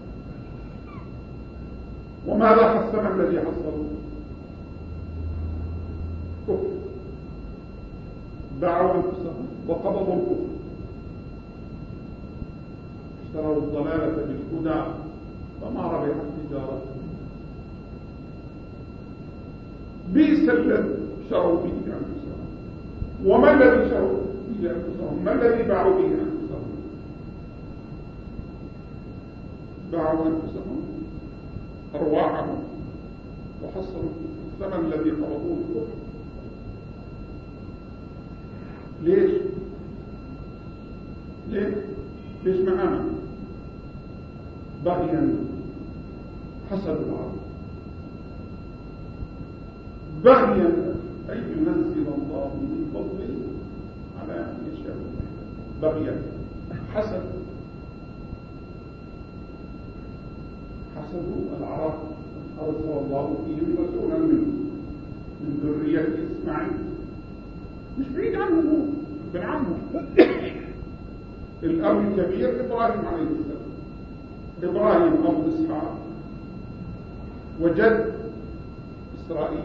وماذا حصل الذي حصلوا؟ كفر. باعوا أنفسهم وقبضوا الكفر، اشتروا الضلالة بالهدى فما ربحت تجارتهم. بئس الذي شروا به أنفسهم. وما الذي شروا به أنفسهم؟ ما الذي باعوا به أنفسهم؟ باعوا أنفسهم أرواحهم وحصلوا الثمن الذي قبضوه الكفر. ليش ما آمن؟ بغيا، حسد العرب، بغيا أن ينزل الله من فضله على من يشاء، بغيا، حسد. حسدوا العرب أرسل الله فيهم رسولا من ذرية إسماعيل، مش بعيد عنه، ابن عمه الأب الكبير إبراهيم عليه السلام. إبراهيم أبو إسحاق وجد إسرائيل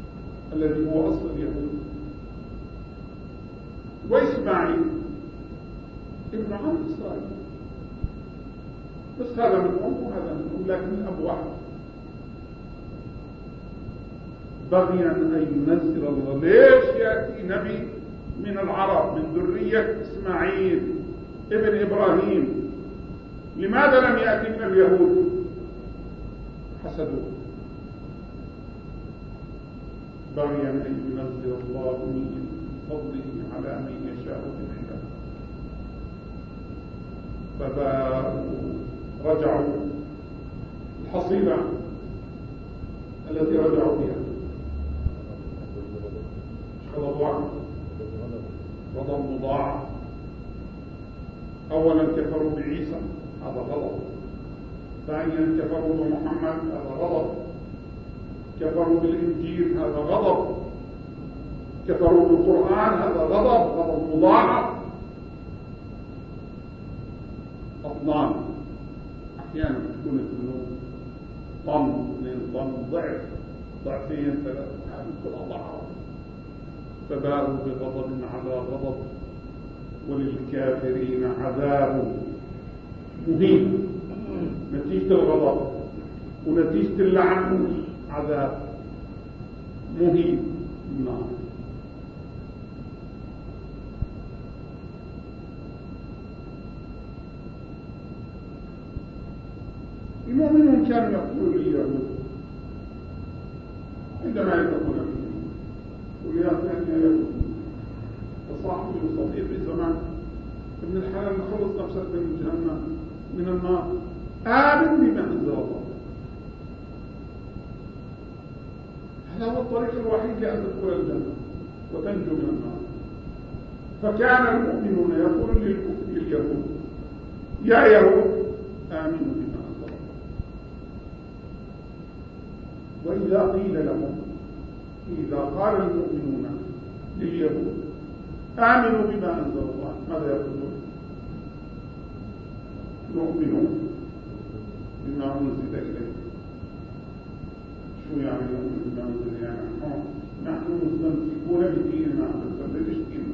الذي هو أصل اليهود، وإسماعيل ابن عم إسرائيل، بس هذا من أم وهذا من أم، لكن الأب واحد. بغيا أن ينزل الله. ليش يأتي نبي من العرب من ذرية إسماعيل ابن إبراهيم؟ لماذا لم يأتي من اليهود؟ حسدوه. بغيا أن ينزل الله من فضله على من يشاء من عباده. فرجعوا الحصيلة التي رجعوا فيها غضب مضاعف. أولا كفروا بعيسى، هذا غضب. ثانيا كفروا بمحمد، هذا غضب. كفروا بالإنجيل، هذا غضب. كفروا بالقرآن، هذا غضب مضاعف. أطنان أحيانا تكون الذنوب طن، اثنين طن، ضعفين، ثلاثة، هذه كل أضعاف. فباءوا بغضب على غضب، وللكافرين عذاب مهين. نتيجة الغضب ونتيجة اللعن عذاب مهين، النار. المؤمنون كانوا يقولون لليهود عندما يتقون فيه ولياتنا يهود فصاحب المستطيع في زمان ابن الحلال نخلص نفسك من جهنم من النار، آمن بما أنزل الله. هذا هو الطريق الوحيد لأن تدخل الجنة وتنجو من النار. فكان المؤمنون يقول لليهود يا يهود آمنوا بما أنزل الله. وإذا قيل لهم، إذا قال المؤمنون لليهود آمنوا بما أنزل الله، ماذا يقولون؟ نؤمن بما أنزل إليه. شو يعني نؤمن بما أنزل؟ يعني نحن مستمسكون بديننا، بنثبتش ديننا.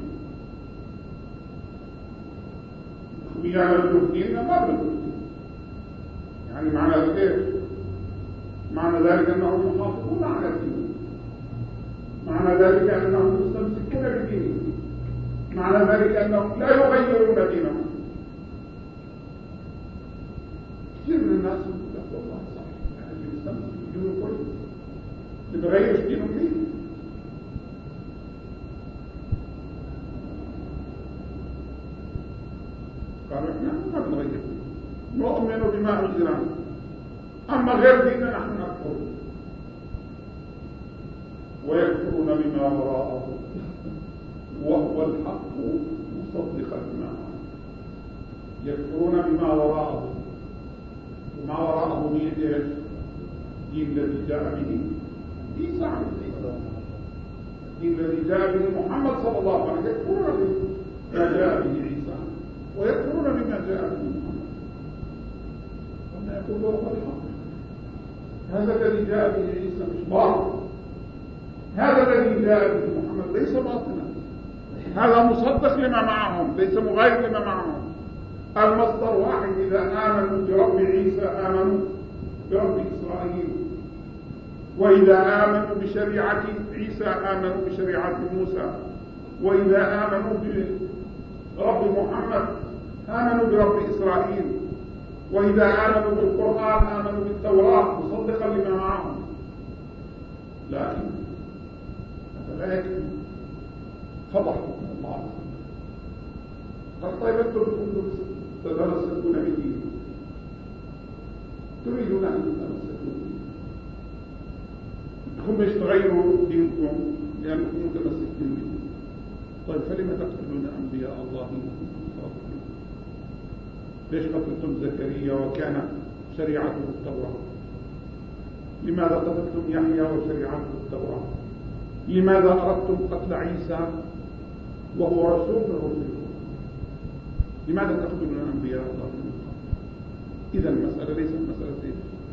أخويانا بدهم ديننا، ما بدهم. يعني معنى ذلك معنى ذلك أنهم محافظون على الدين، معنى ذلك أنهم مستمسكون بدينهم، معنى ذلك أنهم لا يغيرون دينهم. كثير من الناس يقول والله صحيح، يعني اللي مستمسك بدينه كويس، اللي بغيرش دينه ليه؟ قالوا احنا ما بنغير، نؤمن بما أنزل، أما غير ديننا نحن نكفر. ويكفرون بما وراءه وهو الحق مصدقا بما يكفرون بما وراءه. وما وراءه مين ايش؟ الدين الذي جاء به عيسى عليه السلام، الدين الذي جاء به محمد صلى الله عليه وسلم. يكفرون بما جاء به عيسى ويكفرون بما جاء به محمد. وما يقول هو الحق، هذا الذي جاء به عيسى مش باطل، هذا الذي جاء به محمد ليس باطلا، هذا مصدق لما معهم، ليس مغاير لما معهم. المصدر واحد، إذا آمنوا برب عيسى آمنوا برب إسرائيل، وإذا آمنوا بشريعة عيسى آمنوا بشريعة موسى، وإذا آمنوا برب محمد آمنوا برب إسرائيل، وإذا آمنوا بالقرآن آمنوا بالتوراة مصدقا لما معهم. لكن هذا لا يكفي، فضحوا الله. قد طيبتم كنتم تتمسكون بدين، تريدون أن تتمسكوا بدين، هم مش تغيروا دينكم لأنكم متمسكين بدين. طيب فلما تقتلون أنبياء الله صادقين؟ ليش قتلتم زكريا وكان شريعته التوراة؟ لماذا قتلتم يحيى وشريعته التوراة؟ لماذا أردتم قتل عيسى وهو رسول من رسل؟ لماذا تقتلون أنبياء الله؟ إذا المسألة ليست مسألة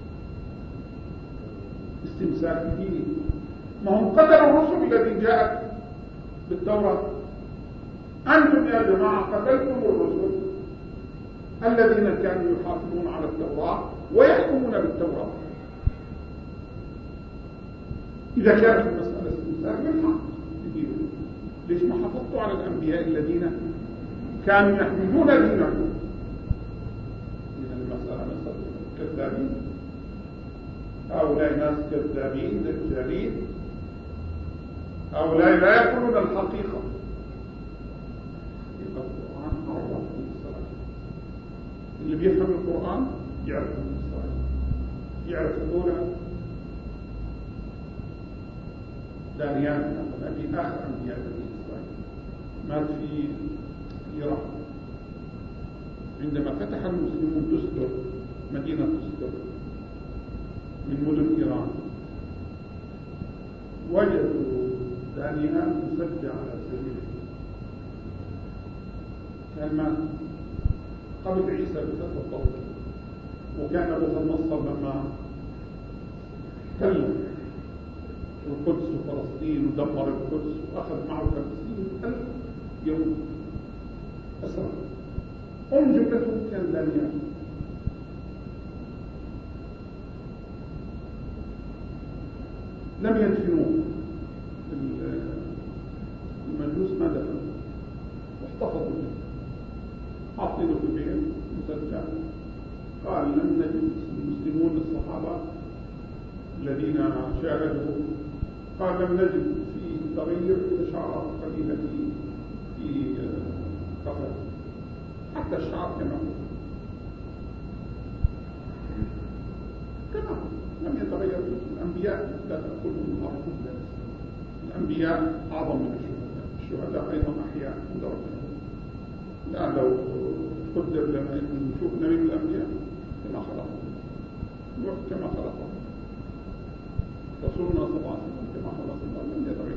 استمساك بدينه، ما هم قتلوا الرسل الذي جاءت بالتوراة. أنتم يا جماعة قتلتم الرسل الذين كانوا يحافظون على التوراة ويحكمون بالتوراة. إذا كانت المسألة استمساك بالحق ليش ما حافظتوا على الأنبياء الذين كانوا يحملون دينهم؟ إذا المسألة مسألة كذابين، هؤلاء ناس كذابين دجالين، هؤلاء لا يقولون الحقيقة. القرآن اللي بيفهم القرآن يعرف الإسرائيل، يعرف هذول دانيال الذي آخر أنبياء بني إسرائيل مات في إيران عندما فتح المسلمون تستر، مدينة تستر من مدن إيران، وجدوا دانيال مسجع على سريره، كان مات قبل عيسى بفترة طويلة. وكان أبو النصر لما احتل القدس وفلسطين ودمر القدس وأخذ معه 50,000 يوم أسرى، جملتهم كان دانيال. لم يدفنوه، المجوس ما دفنوه واحتفظوا به، حاطينه في بيت مسجع. قال لم نجد المسلمون الصحابة الذين شاهدوا، قال لم نجد فيه تغير إلا شعرات قليلة في قفل، حتى الشعر كما لم يتغير. الأنبياء لا تأكلهم الأرض، الأنبياء أعظم من الشهداء أيضا أحياء عند ربنا. لا لو قدر لنا أن نشوف نبي الأنبياء كما خلقه، نوح كما خلقه، رسولنا صلى الله عليه وسلم كما خلق الله، لم يتغير.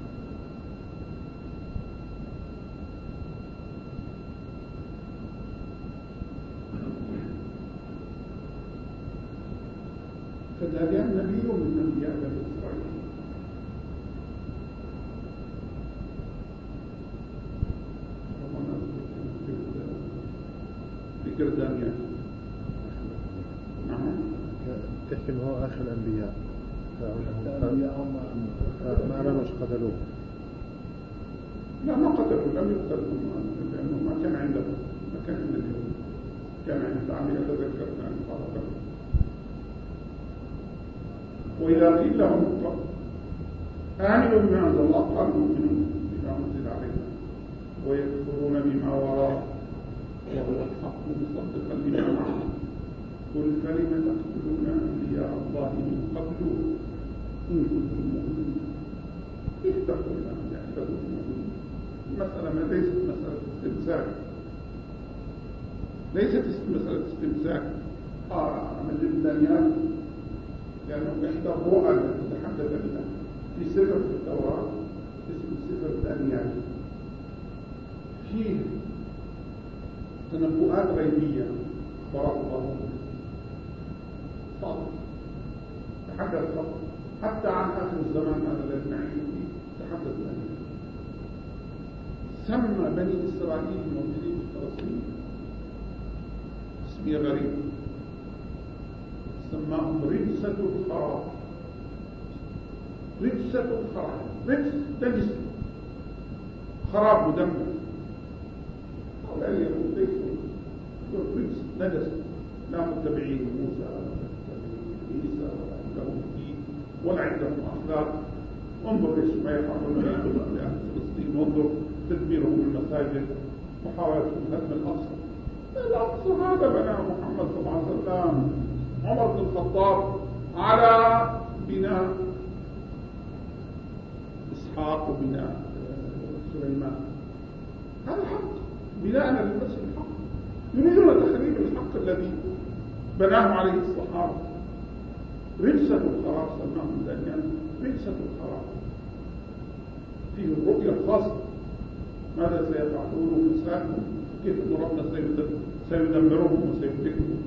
فدانيال نبي من أنبياء بني إسرائيل. ذكر دانيال تحكي انه هو اخر الانبياء، ما اعلنوش قتلوه. لا ما قتلوا، لم يقتلوا، لانه ما كان عندهم، ما كان عند اليهود، كان عند عم يتذكر ان قال. واذا قيل لهم آمنوا بما أنزل الله قالوا نؤمن بما أنزل علينا ويكفرون بما وراءه وهو الحق مصدقا لما معه. قل فلم تقتلون أنبياء الله من قبل إن كنتم مؤمنين. كيف تقتلون أنبياء إذا كنتم مؤمنين؟ المسألة ليست مسألة استمساك، ليست مسألة استمساك. نجد دانيال لأنه إحدى الرؤى التي تحدث بها في سفر في التوراة اسمه سفر دانيال، فيه تنبؤات غيبية أخبرها الله صادق، تحدث فقط حتى عن آخر الزمان هذا الذي نعيش فيه، تحدث دانيال. سمى بني إسرائيل الموجودين في فلسطين اسمه غريب، سماهم رجسة الخراب. رجسة الخراب، رجس نجس، خراب مدمر. هؤلاء اليهود ليسوا رجس نجس، لا متبعين موسى ولا متبعين عيسى ولا عندهم دين ولا عندهم أخلاق. انظر ايش ما يفعلون لأهل فلسطين، وانظر تدميرهم المساجد، محاولتهم هدم الأقصى هذا بناه محمد صلى الله عليه وسلم، عمر بن الخطاب على بناء إسحاق وبناء سليمان. هذا حق، بناءنا للمسجد الحق. يريدون تخريب الحق الذي بناه عليه الصحابة. رجسة الخراب سماهم دانيال، رجسة الخراب. فيه الرؤية الخاصة ماذا سيفعلون وفسادهم، كيف أن ربنا سيدمرهم وسيهلكهم.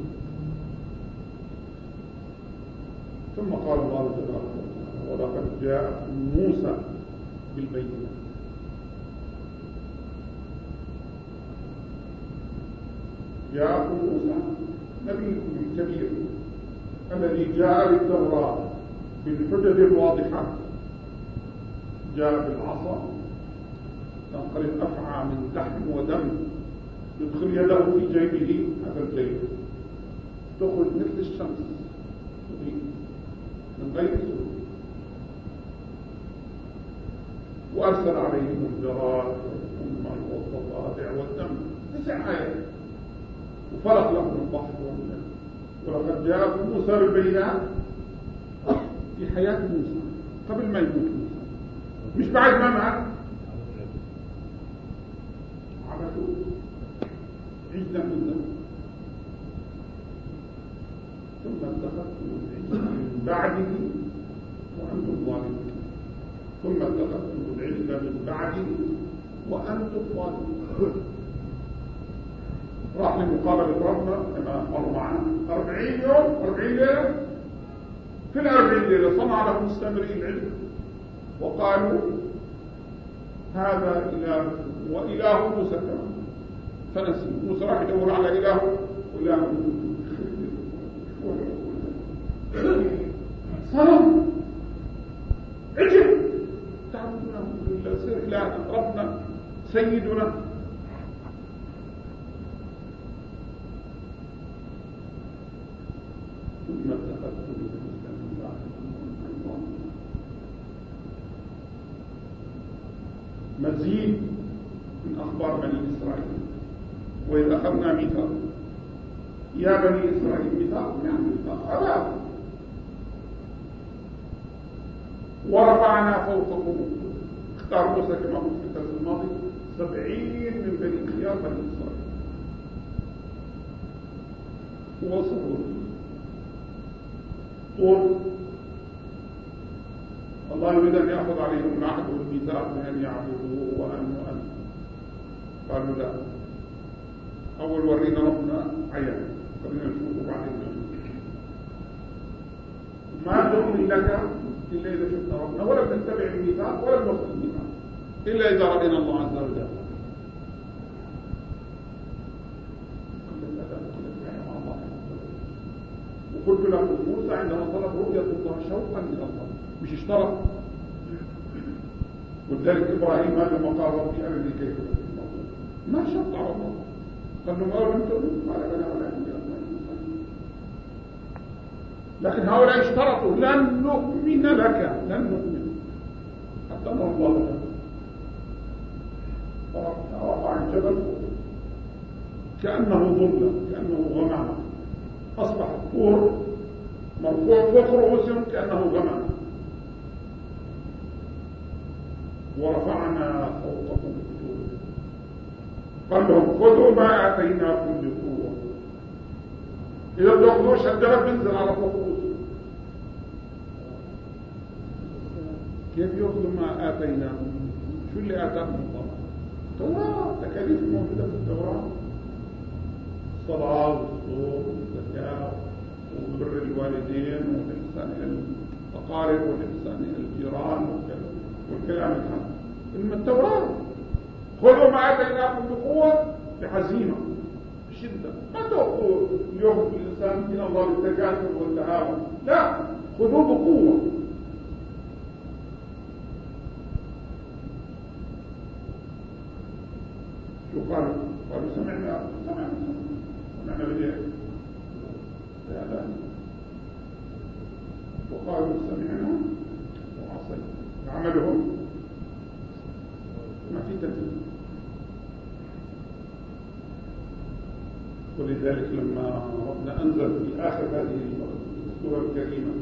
ثم قال الله تبارك وتعالى ولقد جاءكم موسى بالبينات. جاءكم موسى نبيكم الكبير الذي جاء بالتوراة بالحجج الواضحة، جاء بالعصا تنقلب أفعى من لحم ودم، يدخل يده في جيبه، هذا الجيب تخرج مثل الشمس من غير سوء، وأرسل عليهم الجراد والقمل والضفادع والدم، 9 آيات، وفرق لهم البحر والنهر. ولقد جاءكم موسى بالبينات في حياة موسى قبل ما يموت موسى، مش بعد ما مات. عبدوا عجلا من ذنب، ثم اتخذتم العجل من بعده وأنتم ظالمون، ثم اتخذتم العجل من بعده وأنتم ظالمون. راح لمقابلة ربنا كما مر معنا 40 يوم 40 ليلة، في 40 ليلة صنع لهم السامري العلم وقالوا هذا إله وإله موسى كمان، فنسي موسى راح يدور على إله وإله صنم عجل تعبدونه بالله، سير إلهنا ربنا سيدنا. ثم اتخذتم العجل من بعد مزيد من أخبار بني إسرائيل. وإذ أخذنا ميثاق يا بني إسرائيل، ميثاق يعني ميثاق عذاب، ورفعنا فوقكم، اختار موسى كما قلت في الدرس الماضي 70 من بني خيار بني إسرائيل وصفوا طول. الله يريد أن يأخذ عليهم العهد والميثاق بأن يعبدوه وأن قالوا لا، أول ورينا ربنا عيان، خلينا نشوفه بعدين. ما نؤمن لك إلا إذا شفنا ربنا، ولم نتبع الميثاق ولم نأخذ الميثاق إلا إذا رأينا الله عز وجل. وقلت لكم موسى عندما طلب رؤية الله شوقا إلى الله مش اشترط، ولذلك إبراهيم هذا المقام ربي أرني كيف ما شرط على الله، قال له ما لم تؤمن قال أنا ولا أنت، لكن هؤلاء اشترطوا لن نؤمن لك، لن نؤمن حتى نرى الله لك. فرفع الجبل كأنه ظلة كأنه غمامة، أصبح الطور مرفوع فوق رؤوسهم كأنه غمامة. ورفعنا فوقكم الطور، قال لهم خذوا ما آتيناكم بقوة، إذا بتأخذوش الجبل بينزل على فوق رؤوسهم. كيف يأخذوا ما آتيناكم؟ شو اللي آتاكم الله؟ التوراة، تكاليف موجودة في التوراة، الصلاة والصوم والزكاة وبر الوالدين والإحسان إلى الأقارب والإحسان إلى الجيران والكلام الحق. إنما التوراة خذوا ما آتيناكم بقوة، بعزيمة بشدة، ما تأخذوا اليوم الإنسان من الله بالتكاثر والتهاون، لا، خذوه بقوة. شو قالوا؟ قالوا سمعنا بديه لا، وقالوا سمعنا وعصينا، عملهم ما في تنفيذ. ولذلك لما ربنا أنزل في آخر هذه السورة الكريمة،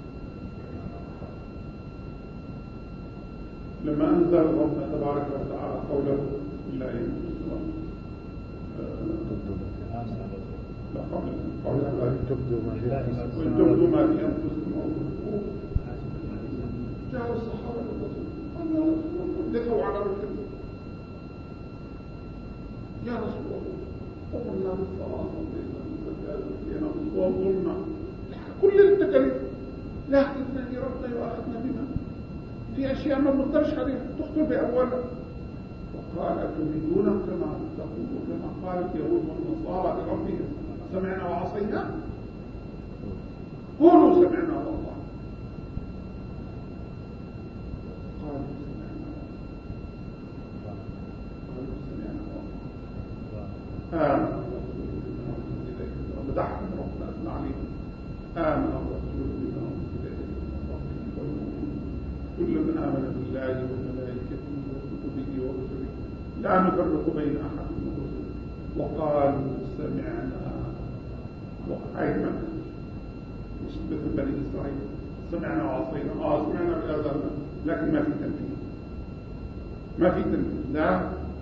لما أنزل ربنا تبارك وتعالى قوله بسم الله الرحمن وإن تبدوا ما في أنفسكم جاء الصحابة دفعوا على ركبهم يا رسول الله قمنا بالصلاة وانظرنا كل التكاليف، لكن ربنا يؤاخذنا بنا في أشياء ما بنقدرش عليها، تخطر بأولها وقال أتريدون كما تقول كما قالت اليهود والنصارى لربهم سمعنا وعصينا قولوا سمعنا والله قالوا سمعنا والله مدحهم ربنا أثنى عليهم آمن الرسول بما أنزل إليه من ربه والمؤمنون كل من آمن بالله وملائكته وكتبه ورسله لا نفرق بين أحد من رسله وقالوا سمعنا وعينا مثل بني إسرائيل سمعنا وعصينا سمعنا بآذاننا لكن ما في تنفيذ لا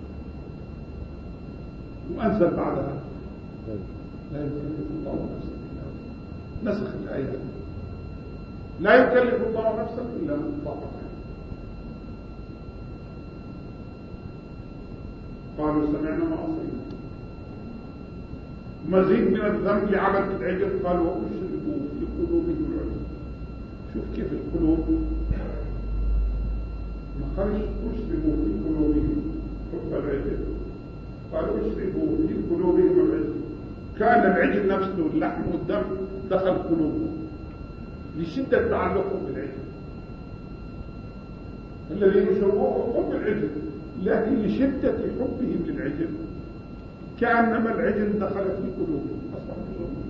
وأنزل بعدها لا يكلف الله نفسا إلا وسعها نسخ الآية لا يكلف الله نفسا إلا طاقتها قالوا سمعنا وعصينا مزيد من الذنب لعبد العجل قال وأشربوا في قلوبهم العجل شوف كيف القلوب ما قالش أشربوا في قلوبهم حب العجل قال أشربوا في قلوبهم العجل كان العجل نفسه اللحم والدم دخل قلوبهم لشدة تعلقهم بالعجل الذين يشربوه حب العجل لكن لشدة حبهم للعجل كأنما العجل دخل في قلوبهم أصبح يشربون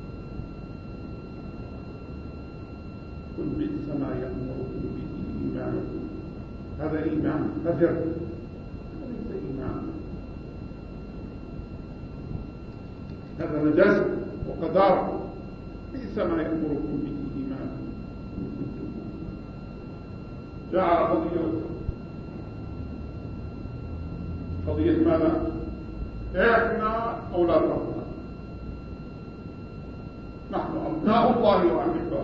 قل بئس ما يأمركم به إيمانكم هذا إيمان فجر ليس إيمان هذا نجاسة وقدارة بئس ما يأمركم به إيمانكم جاء قضية ماذا؟ إحنا أولاد ربنا نحن أبناء الله وأحباؤه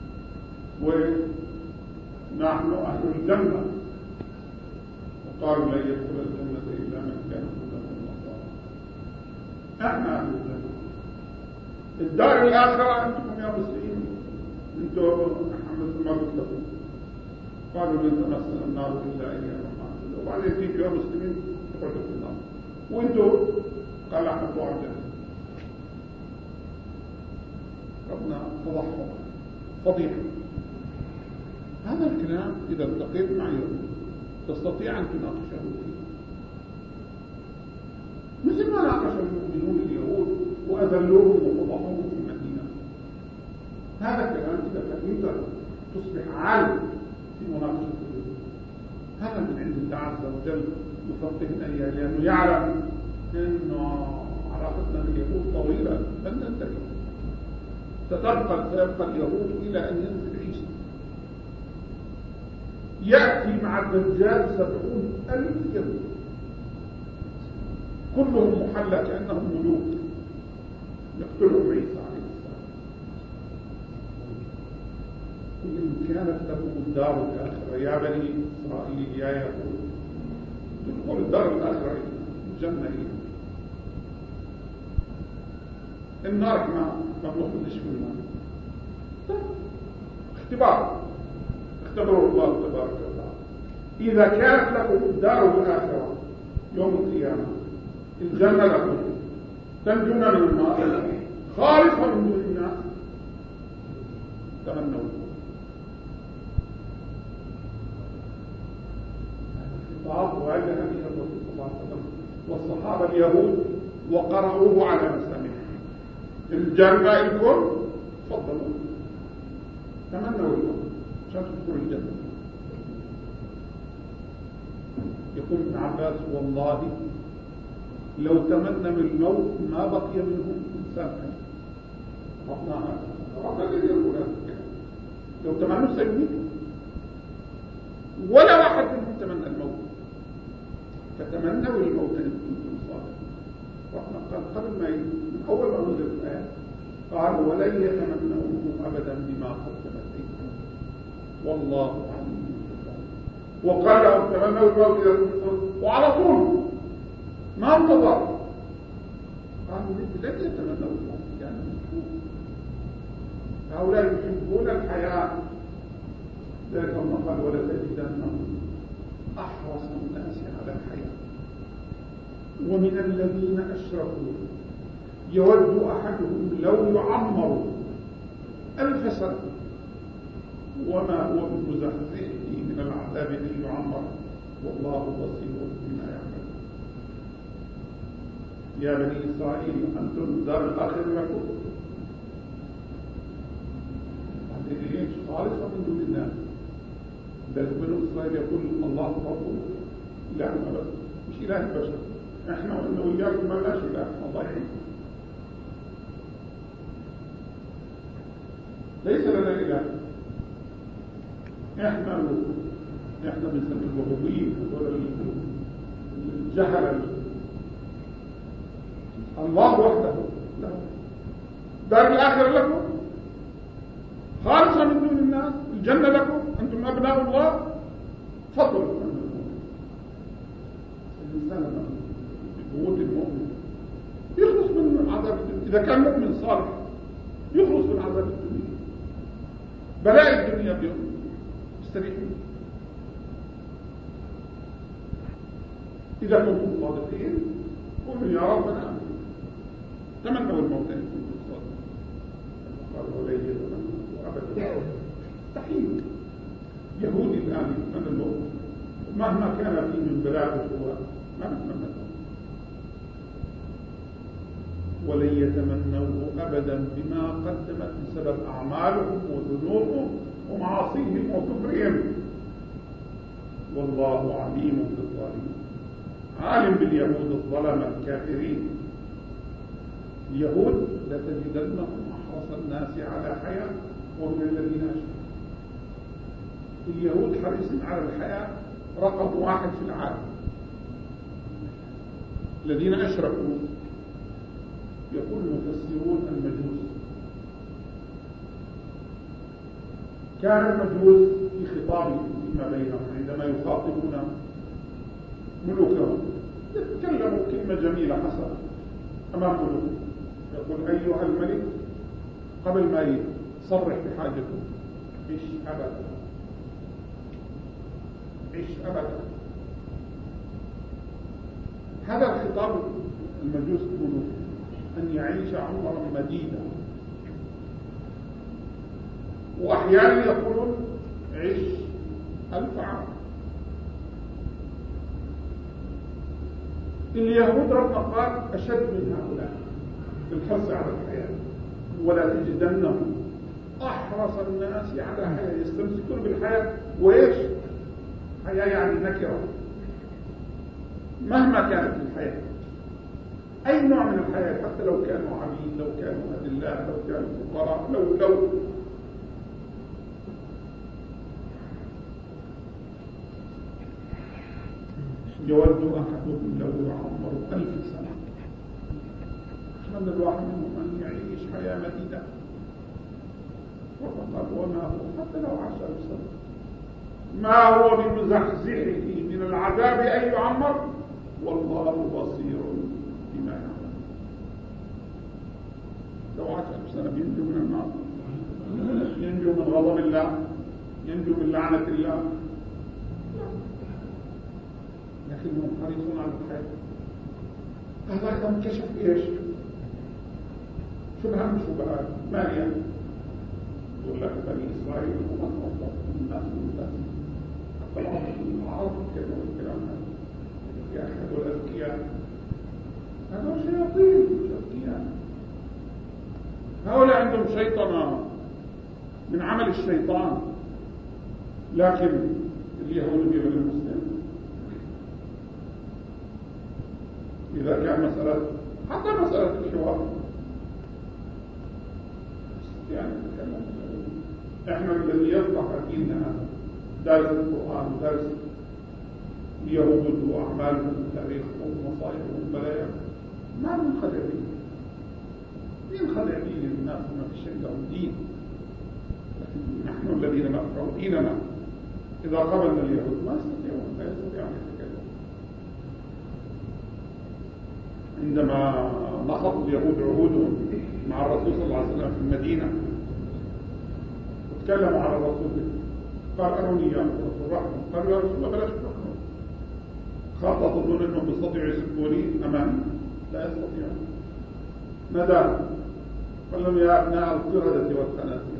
ونحن أهل الجنة وقالوا لن يدخل الجنة إلا من كان هدى من الله احنا أهل الجنة الدار الآخرة أنتم يا مسلمين أنتم محمد ما قلت لكم قالوا لن تمسنا النار إلا أياما معدودة وبعدين فيك يا مسلمين تقعدوا في النار وانتم قال احنا بتوع الجنة ربنا فضحهم فضيحة هذا الكلام إذا التقيت مع يهود تستطيع أن تناقشه فيه مثل ما ناقش المؤمنون اليهود وأذلوهم وفضحوهم في المدينة هذا الكلام إذا فهمته تصبح عالم في مناقشة اليهود هذا من عند الله عز وجل يفقهنا إياه لأنه يعلم أن علاقتنا باليهود طويلة لن تنتهي سيبقى اليهود إلى أن ينزل عيسى يأتي مع الدجال 70,000 يهود كلهم محلى كأنهم ملوك يقتلهم عيسى عليه السلام إن كانت لكم الدار الآخرة يا بني إسرائيل يا يهود تدخل الدار الآخرة الجنة النار ما بنخرجش منها اختبار اختبروا الله تبارك وتعالى إذا كانت لكم الدار الآخرة يوم القيامة الجنة لكم تنجون من النار خالصة من دون الناس تمنوا وقال النبي صلى الله عليه وسلم والصحابة اليهود وقرأوه على مسامعهم الجنة الكل تفضلوا تمنوا الموت عشان تدخلوا الجنة يقول ابن عباس والله لو تمنوا الموت ما بقي منهم إنسان لو تمنوا سيميتوا ولا واحد منهم تمنى الموت فتمنوا الموت إن كنتم صادقين ربنا قال قبل ما من أول ما نزل الآية قال ولن يتمنوه أبدا بما قدمت أيديهم والله عليم وقال لهم تمنوا الموت إذا كنتم وعلى طول ما انتظر قالوا لن يتمنوا الموت يعني هؤلاء يحبون الحياة ذلك الله قال ولتجدنهم أحرص الناس على الحياة. ومن الذين أشركوا يود أحدهم لو يعمر 1000 سنة وما هو بمزحزحه من العذاب أن يعمر والله بصير بما يعمل. يا بني إسرائيل أنتم دار الآخرة لكم ليش خالصة من دون الناس. بل بنو إسرائيل يقول الله ربنا إلهنا بس مش إله البشر. احنا وإنه وياكم ما لاش إله الله يعين. ليس لنا إله. احنا بنسمي الوهوبيين ولا الجهل. الله وحده لا. دار الآخرة لكم خالصة من دون الناس. الجنة لكم أنتم أبناء الله. فضلوا الإنسان بقوة المؤمن يخلص من عذاب الدنيا. إذا كان مؤمن صالح يخلص من عذاب الدنيا. بلاء الدنيا بيوم استريحوا. إذا كنتم صادقين قولوا يا ربنا تمنوا الموت إن كنتم صادقين. قالوا لي يتمنوا أبدا. مستحيل. يهودي الآن يتمنى الموت مهما كان فيه من بلاء هو ما نتمنى. ولن يتمنوه أبدا بما قدمت بسبب أعمالهم وذنوبهم ومعاصيهم وكفرهم. والله عليم بالظالمين. عالم باليهود الظلمة الكافرين. اليهود لتجدنهم أحرص الناس على حياة ومن الذين أشركوا. اليهود حريصين على الحياة رقم 1 في العالم. الذين أشركوا يقول المفسرون المجوس. كان المجوس في خطابهم فيما بينهم عندما يخاطبون ملوكهم يتكلموا كلمة جميلة حسنة أمام ملوكهم. يقول أيها الملك قبل ما يصرح بحاجته عش أبدا. عش أبدا. هذا الخطاب المجوس يقولون أن يعيش عمرا مديدا. وأحيانا يقولون عش 1000 عام. اليهود ربنا قال أشد من هؤلاء في الحرص على الحياة. ولا تجدنهم أحرص الناس على حياة. يستمسكون بالحياة وإيش؟ حياة يعني نكرة مهما كانت الحياة. أي نوع من الحياة حتى لو كانوا عبيد لو كانوا أذلاء لو كانوا فقراء لو يود أحدكم لو يعمر 1000 سنة. أتمنى الواحد منهم أن يعيش حياة مديدة. وقال وما هو حتى لو 10 سنة ما هو بمزحزحه من العذاب أن يعمر والله بصير بما يعمل. لو 10 سنة ينجو من النار ينجو من غضب الله ينجو من لعنة الله. لكنهم حريصون على الحياة. هذا كان كشف ايش؟ شبهة من شبهات مالية. يقول لك بني إسرائيل هم أفضل الناس حتى العرب كانوا الكلام هذا. يا أحد الأذكياء هذول شياطين مش أذكياء. هؤلاء عندهم شيطنة من عمل الشيطان. لكن اليهود بيغلوا المسلمين. إذا كان مسألة حتى مسألة الحوار يعني احنا الذي يفتح ديننا دارس القرآن ودارس اليهود وأعمالهم وتاريخهم ومصائبهم وبلاياهم ما بنخدع دين. مين خدع دين الناس ما في شيء لهم دين. لكن نحن الذين نفعل ديننا إذا قبلنا اليهود ما يستطيعون لا يستطيعون يتكلمون. عندما نقضوا اليهود عهودهم مع الرسول صلى الله عليه وسلم في المدينة وتكلموا على الرسول قال أروني يا رسول الرحمة. قالوا يا رسول الله بلاش تحكم خاطة تظن أنهم يستطيعوا يسبوني أمامي؟ لا يستطيعون. ندى قال لهم يا أبناء القردة والخنازير،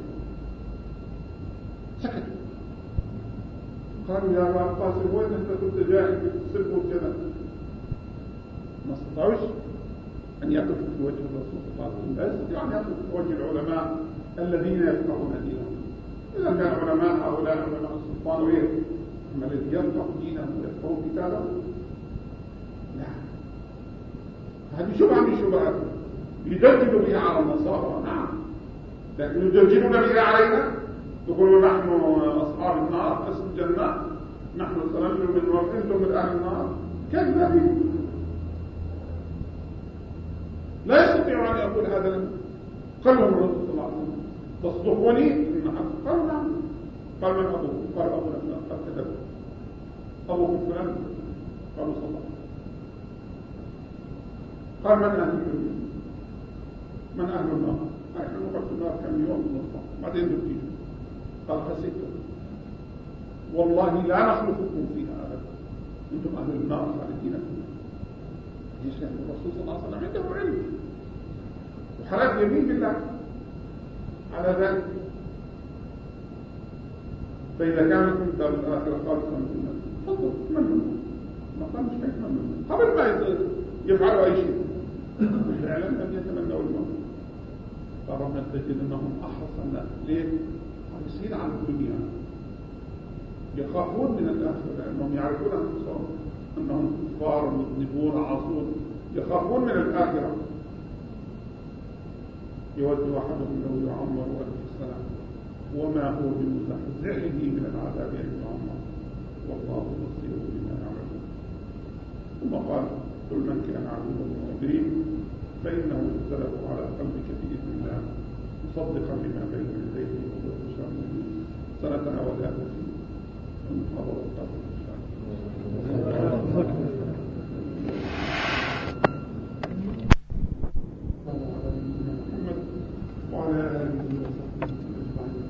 سكتوا. قالوا يا أبا القاسم وين أنت كنت جاهل بتسبوا كذا؟ ما استطاعوش أن يقفوا في وجه الرسول صلى الله عليه وسلم، لا يستطيعون أن يقفوا في وجه العلماء الذين يفقهون دينهم. إذا كان علماء هؤلاء علماء السلطان وغيره، أما الذي يفقه دينه ويفقه كتابه لا، هذه شبهة من الشبهات يدلدلوا بها على النصارى. نعم، لكن يدلدلون بها علينا، يقولون نحن أصحاب النار أسم الجنة، نحن سننجو من وأنتم من أهل النار. كذابين، لا يستطيع أن يقول هذا لهم. قال لهم الرسول صلى الله عليه وسلم تصدقوني؟ قالوا نعم. قال من أبوه؟ قال أبونا فلان. قال كذبوا. أبوكم فلان؟ قالوا صلى الله عليه وسلم. قال من أهل الجنة؟ من أهل النار؟ نحن نقعد في النار كم يوم نصف بعدين تبتيجوا. قال خسيتم، والله لا نخلفكم فيها أبدا، أنتم أهل النار خالدين فيها. ليش؟ لأن الرسول صلى الله عليه وسلم عنده علم وحلف يمين بالله على ذلك. فإذا كانت من دار الآخرة خالصة من النار تفضل من ما قال مش حيث من قبل ما يفعلوا أي شيء فعلا لم يتمنوا الموت. فربنا تجد أنهم أحرص الناس. ليه؟ حريصين على الدنيا، يخافون من الآخرة لأنهم يعرفون أنفسهم أنهم كفار مذنبون عاصون، يخافون من الآخرة. يود أحدهم لو يعمر 1000 سنة وما هو بمزحزحه من العذاب أن يعمر والله بصير بما يعملون. ثم قال قل من كان عدوا لجبريل فإنه نزله على قلبك بإذن الله مصدقا لما بين يديه وبشرا سنتناول هذا في المحاضرة القادمة إن شاء الله. وعلى آله وصحبه أجمعين.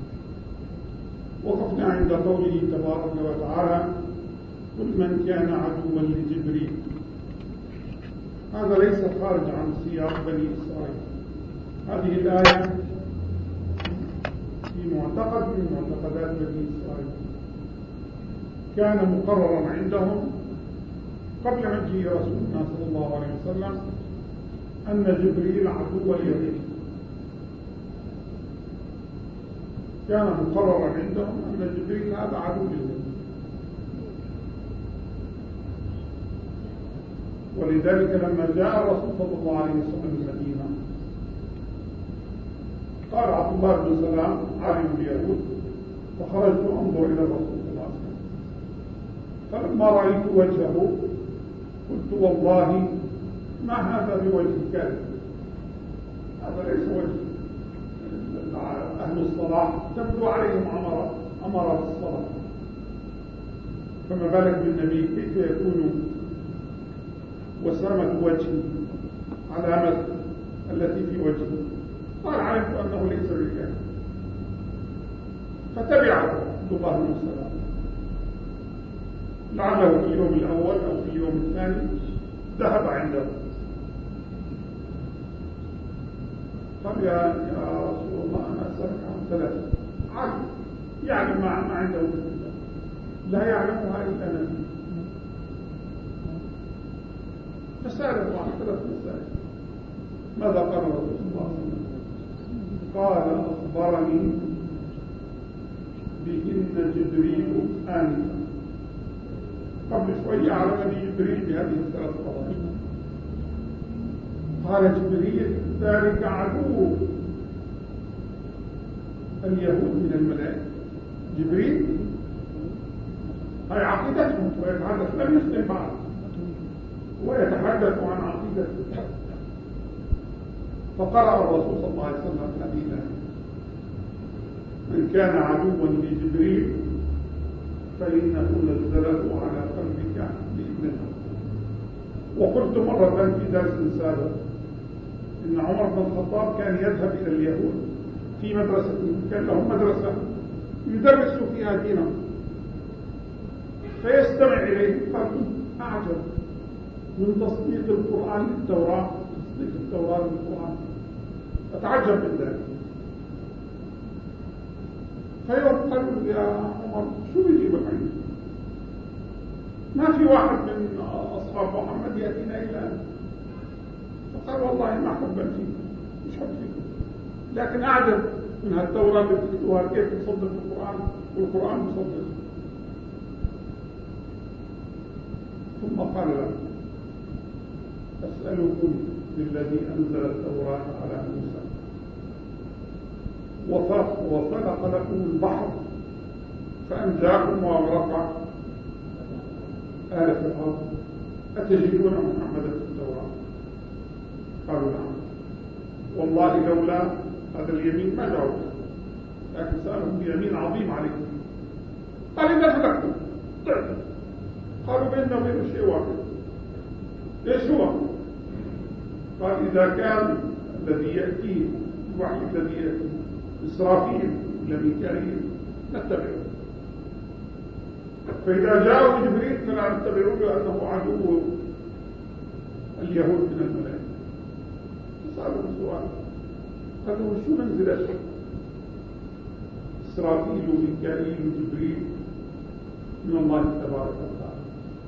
وقفنا عند قوله تبارك وتعالى قل من كان عدوا لجبريل. هذا ليس خارج عن سياق بني إسرائيل. هذه الآية في معتقد من معتقدات بني إسرائيل كان مقررا عندهم قبل مجيء رسولنا صلى الله عليه وسلم أن جبريل عدو اليهود. كان مقررا عندهم أن جبريل هذا عدو اليهود، ولذلك لما جاء الرسول صلى الله عليه وسلم المدينة قال عبد الله بن سلام عالم اليهود فخرجت أنظر إلى الرسول صلى الله عليه وسلم، فلما رأيت وجهه قلت والله ما هذا بوجه كاذب، هذا ليس وجه أهل الصلاح تبدو عليهم أمر بالصلاة، فما بالك بالنبي كيف يكون وسامة وجهه علامة التي في وجهه. قال علمت أنه ليس بالكاذب، فتبعه عبد الله بن سلام لعله في اليوم الأول أو في اليوم الثاني ذهب عنده قال يا رسول الله أنا أسألك عن 3 عارف يعني ما عنده لا يعلمها إلا أنا. فسأله عن 3 مسائل. ماذا قال الرسول صلى الله عليه وسلم؟ قال أخبرني بإن جبريل آنفا قبل شوية أعلمني جبريل بهذه ال3 قضايا. قال جبريل ذلك عدو اليهود من الملائكة. جبريل هاي عقيدتهم ويتحدث لم يسلم بعد ويتحدث عن عقيدته. فقرأ الرسول صلى الله عليه وسلم هذه الآية من كان عدوا لجبريل فإنه نزله على قلبك بإذن الله. وقلت مرة في درس سابق إن عمر بن الخطاب كان يذهب إلى اليهود في مدرسة، كان لهم مدرسة يدرس فيها دينهم، فيستمع إليه قال أعجب من تصديق القرآن للتوراة، تصديق التوراة للقرآن، أتعجب من ذلك. فيوم قالوا يا عمر شو يجيب العلم؟ ما في واحد من أصحاب محمد يأتينا إلا أنت. فقال والله ما حبا فيكم، مش حب فيكم، لكن أعجب من هالتوراة اللي بتكتبوها كيف تصدق القرآن والقرآن مصدق. ثم قال له أسألكم بالذي أنزل التوراة على موسى وخلق لكم البحر فأنجاكم وأغرق آل فرعون أتجدون محمدا في التوراة؟ قالوا نعم. والله لولا هذا اليمين ما جاوب، لكن سألهم بيمين عظيم عليكم. قال إذا صدقتم ضعتم. قالوا بيننا وبين شيء واحد. ايش هو؟ قال إذا كان الذي يأتيه الوحي الذي يأتيه إسرافيل ولا ميكائيل نتبعه، فإذا جاءه جبريل فلا نتبعه لأنه عدو اليهود من الملائكة. فسألوا سؤال، قالوا شو منزلة إسرافيل وميكائيل وجبريل من الله تبارك وتعالى؟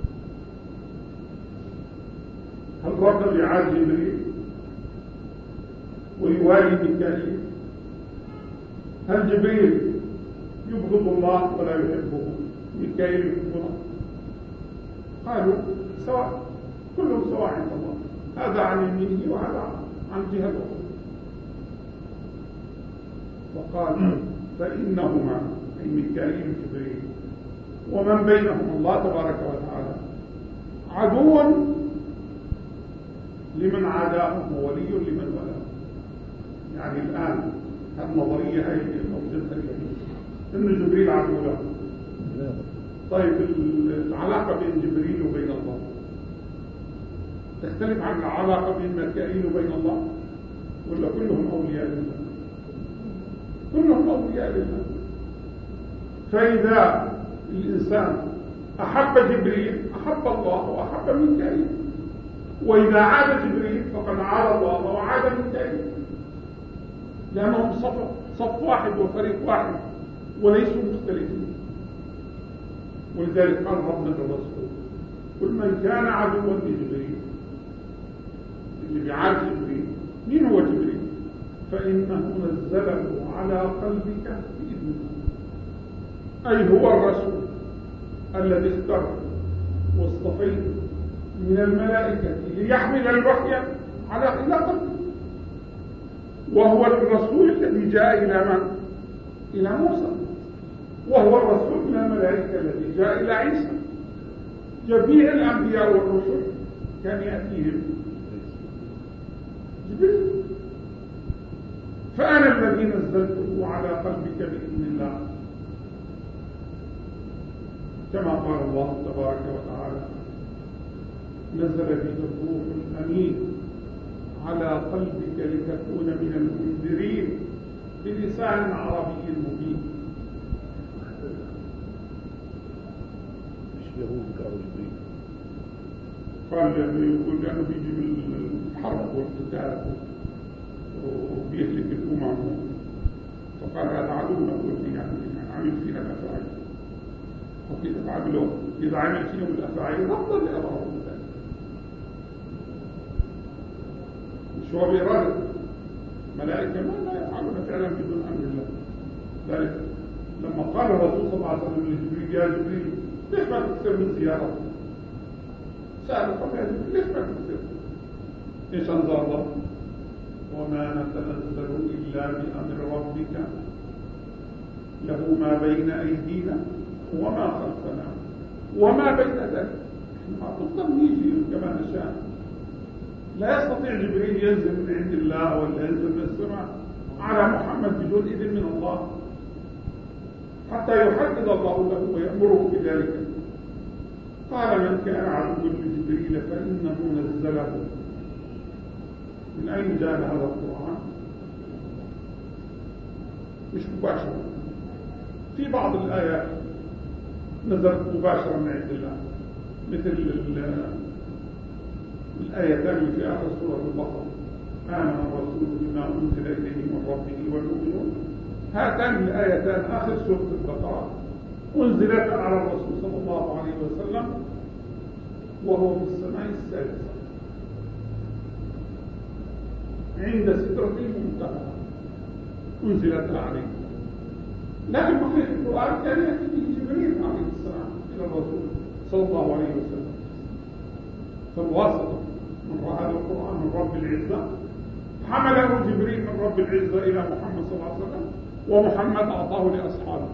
هل رب يعاد جبريل ويوالي ميكائيل؟ هل جبريل يبغض الله ولا يحبه؟ ميكائيل يحبه؟ قالوا سواء، كلهم سواء عند الله، هذا عن يمينه وهذا عن جهة أخرى. وقال فإنهما أي ميكائيل وجبريل ومن بينهم الله تبارك وتعالى عدو لمن عاداهم وولي لمن ولاه. يعني الآن النظرية هي الموجودة اليوم إن جبريل عدو له. طيب العلاقة بين جبريل وبين الله تختلف عن العلاقة بين ميكائيل وبين الله، ولا كلهم أولياء لله؟ كلهم أولياء لله. فإذا الإنسان أحب جبريل أحب الله وأحب ميكائيل، وإذا عاد جبريل فقد عاد الله وعاد ميكائيل، لأنهم صف واحد وفريق واحد وليسوا مختلفين. ولذلك قال ربنا للرسول كل من كان عدوا لجبريل، اللي بيعاد جبريل مين هو جبريل؟ فإنه نزله على قلبك بإذن الله، أي هو الرسول الذي اخترت واصطفيت من الملائكة ليحمل الوحي على قلبك، وهو الرسول الذي جاء إلى من؟ إلى موسى، وهو الرسول من الملائكة الذي جاء إلى عيسى. جميع الأنبياء والرسل كان يأتيهم جبريل. فأنا الذي نزلته على قلبك بإذن الله، كما قال الله تبارك وتعالى نزل به الروح الأمين على قلبك لتكون من المنذرين بلسان عربي مبين. مش يهود قالوا جبريل؟ قال يقول لأنه بيجي من الحرب والقتال وبيهلك الأمم، فقال هذا عدونا يعني عمل فينا الأفاعيل، وكذا عملوا إذا عمل فيهم الأفاعيل أفضل لأبعهم ذلك. مش هو بإرادة ملائكة ما يفعلون فعلا بدون أمر الله. ذلك لما قال الرسول صلى الله عليه وسلم لجبريل يا جبريل ليش ما تكثر من زيارة؟ سأل قال يا جبريل ليش ما تكثر؟ إيش أنزل الله؟ وما نتنزل إلا بأمر ربك له ما بين أيدينا وما خلفنا وما بين ذلك. نقدر نيجي كما نشاء، لا يستطيع جبريل ينزل من عند الله ولا ينزل من السماء على محمد بدون إذن من الله حتى يحدد الله له ويأمره بذلك. قال من كان عدوا لجبريل فإنه نزله. من أين جاء هذا القرآن؟ مش مباشرة، في بعض الآيات نزلت مباشرة من عند الله، مثل الآيتان اللي في آخر سورة البقرة: آمن الرسول بما أنزل إليه من ربه والمؤمنون. هاتان الآيتان آخر سورة البقرة أنزلت على الرسول صلى الله عليه وسلم وهو في السماء السادسة عند سدرة المنتهى، أنزلت عليه. لكن بقية القرآن كان يأتي به جبريل عليه السلام إلى الرسول صلى الله عليه وسلم. فالواسطة من رأى القرآن من رب العزة حمله جبريل من رب العزة إلى محمد صلى الله عليه وسلم، ومحمد أعطاه لأصحابه،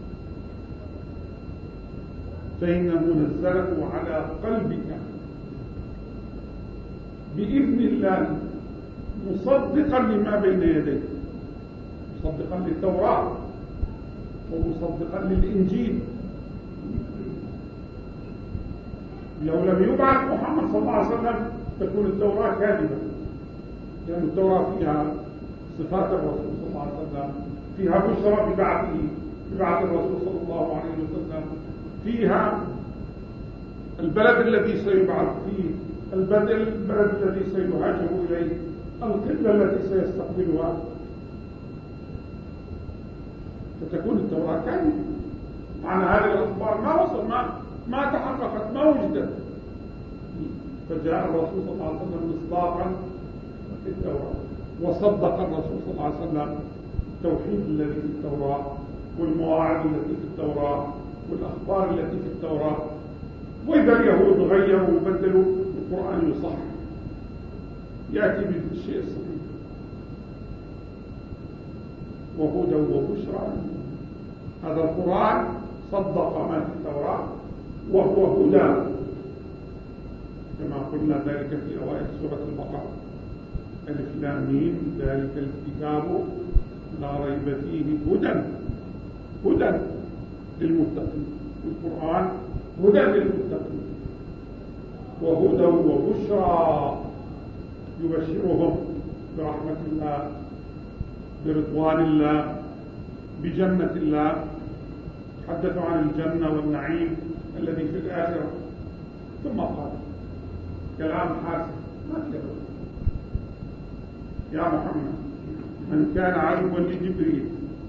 فإنه نزله على قلبك بإذن الله مصدقا لما بين يديه، مصدقا للتوراة ومصدقا للإنجيل. لو لم يبعث محمد صلى الله عليه وسلم تكون التوراة كاذبة، لأن التوراة فيها صفات الرسول صلى الله عليه وسلم، فيها بشرى ببعث الرسول صلى الله عليه وسلم، فيها البلد الذي سيبعث فيه، البلد الذي سيهاجر إليه، القبلة التي سيستقبلها، فتكون التوراة كاذبة. معنى هذه الأخبار ما وصل، ما تحققت، ما وجدت. فجاء الرسول صلى الله عليه وسلم مصداقا في التوراة، وصدق الرسول صلى الله عليه وسلم التوحيد الذي في التوراة، والمواعظ التي في التوراة، والأخبار التي في التوراة. وإذا اليهود غيروا وبدلوا القرآن يصح، يأتي بالشيء الصحيح. وهدى وبشرى، هذا القرآن صدق ما في التوراة وهو هدى، كما قلنا ذلك في أوائل سورة البقرة: ألف لام ميم ذلك الكتاب لا ريب فيه هدى للمتقين. القرآن هدى للمتقين وهدى وبشرى، يبشرهم برحمة الله، برضوان الله، بجنة الله. حدثوا عن الجنة والنعيم الذي في الآخرة، ثم قال كلام حاسم ما كذب: يا محمد من كان عدوا لجبريل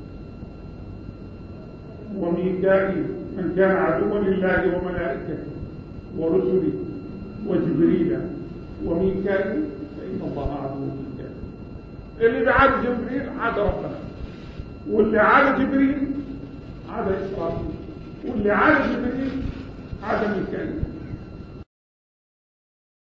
وميكائيل، من كان عدوا لله وملائكته ورسله وجبريل وميكائيل فإن الله عدو للكافرين. اللي بعد جبريل عاد ربنا، واللي عاد جبريل عاد إسرائيل، واللي عاد جبريل عاد ميكائيل.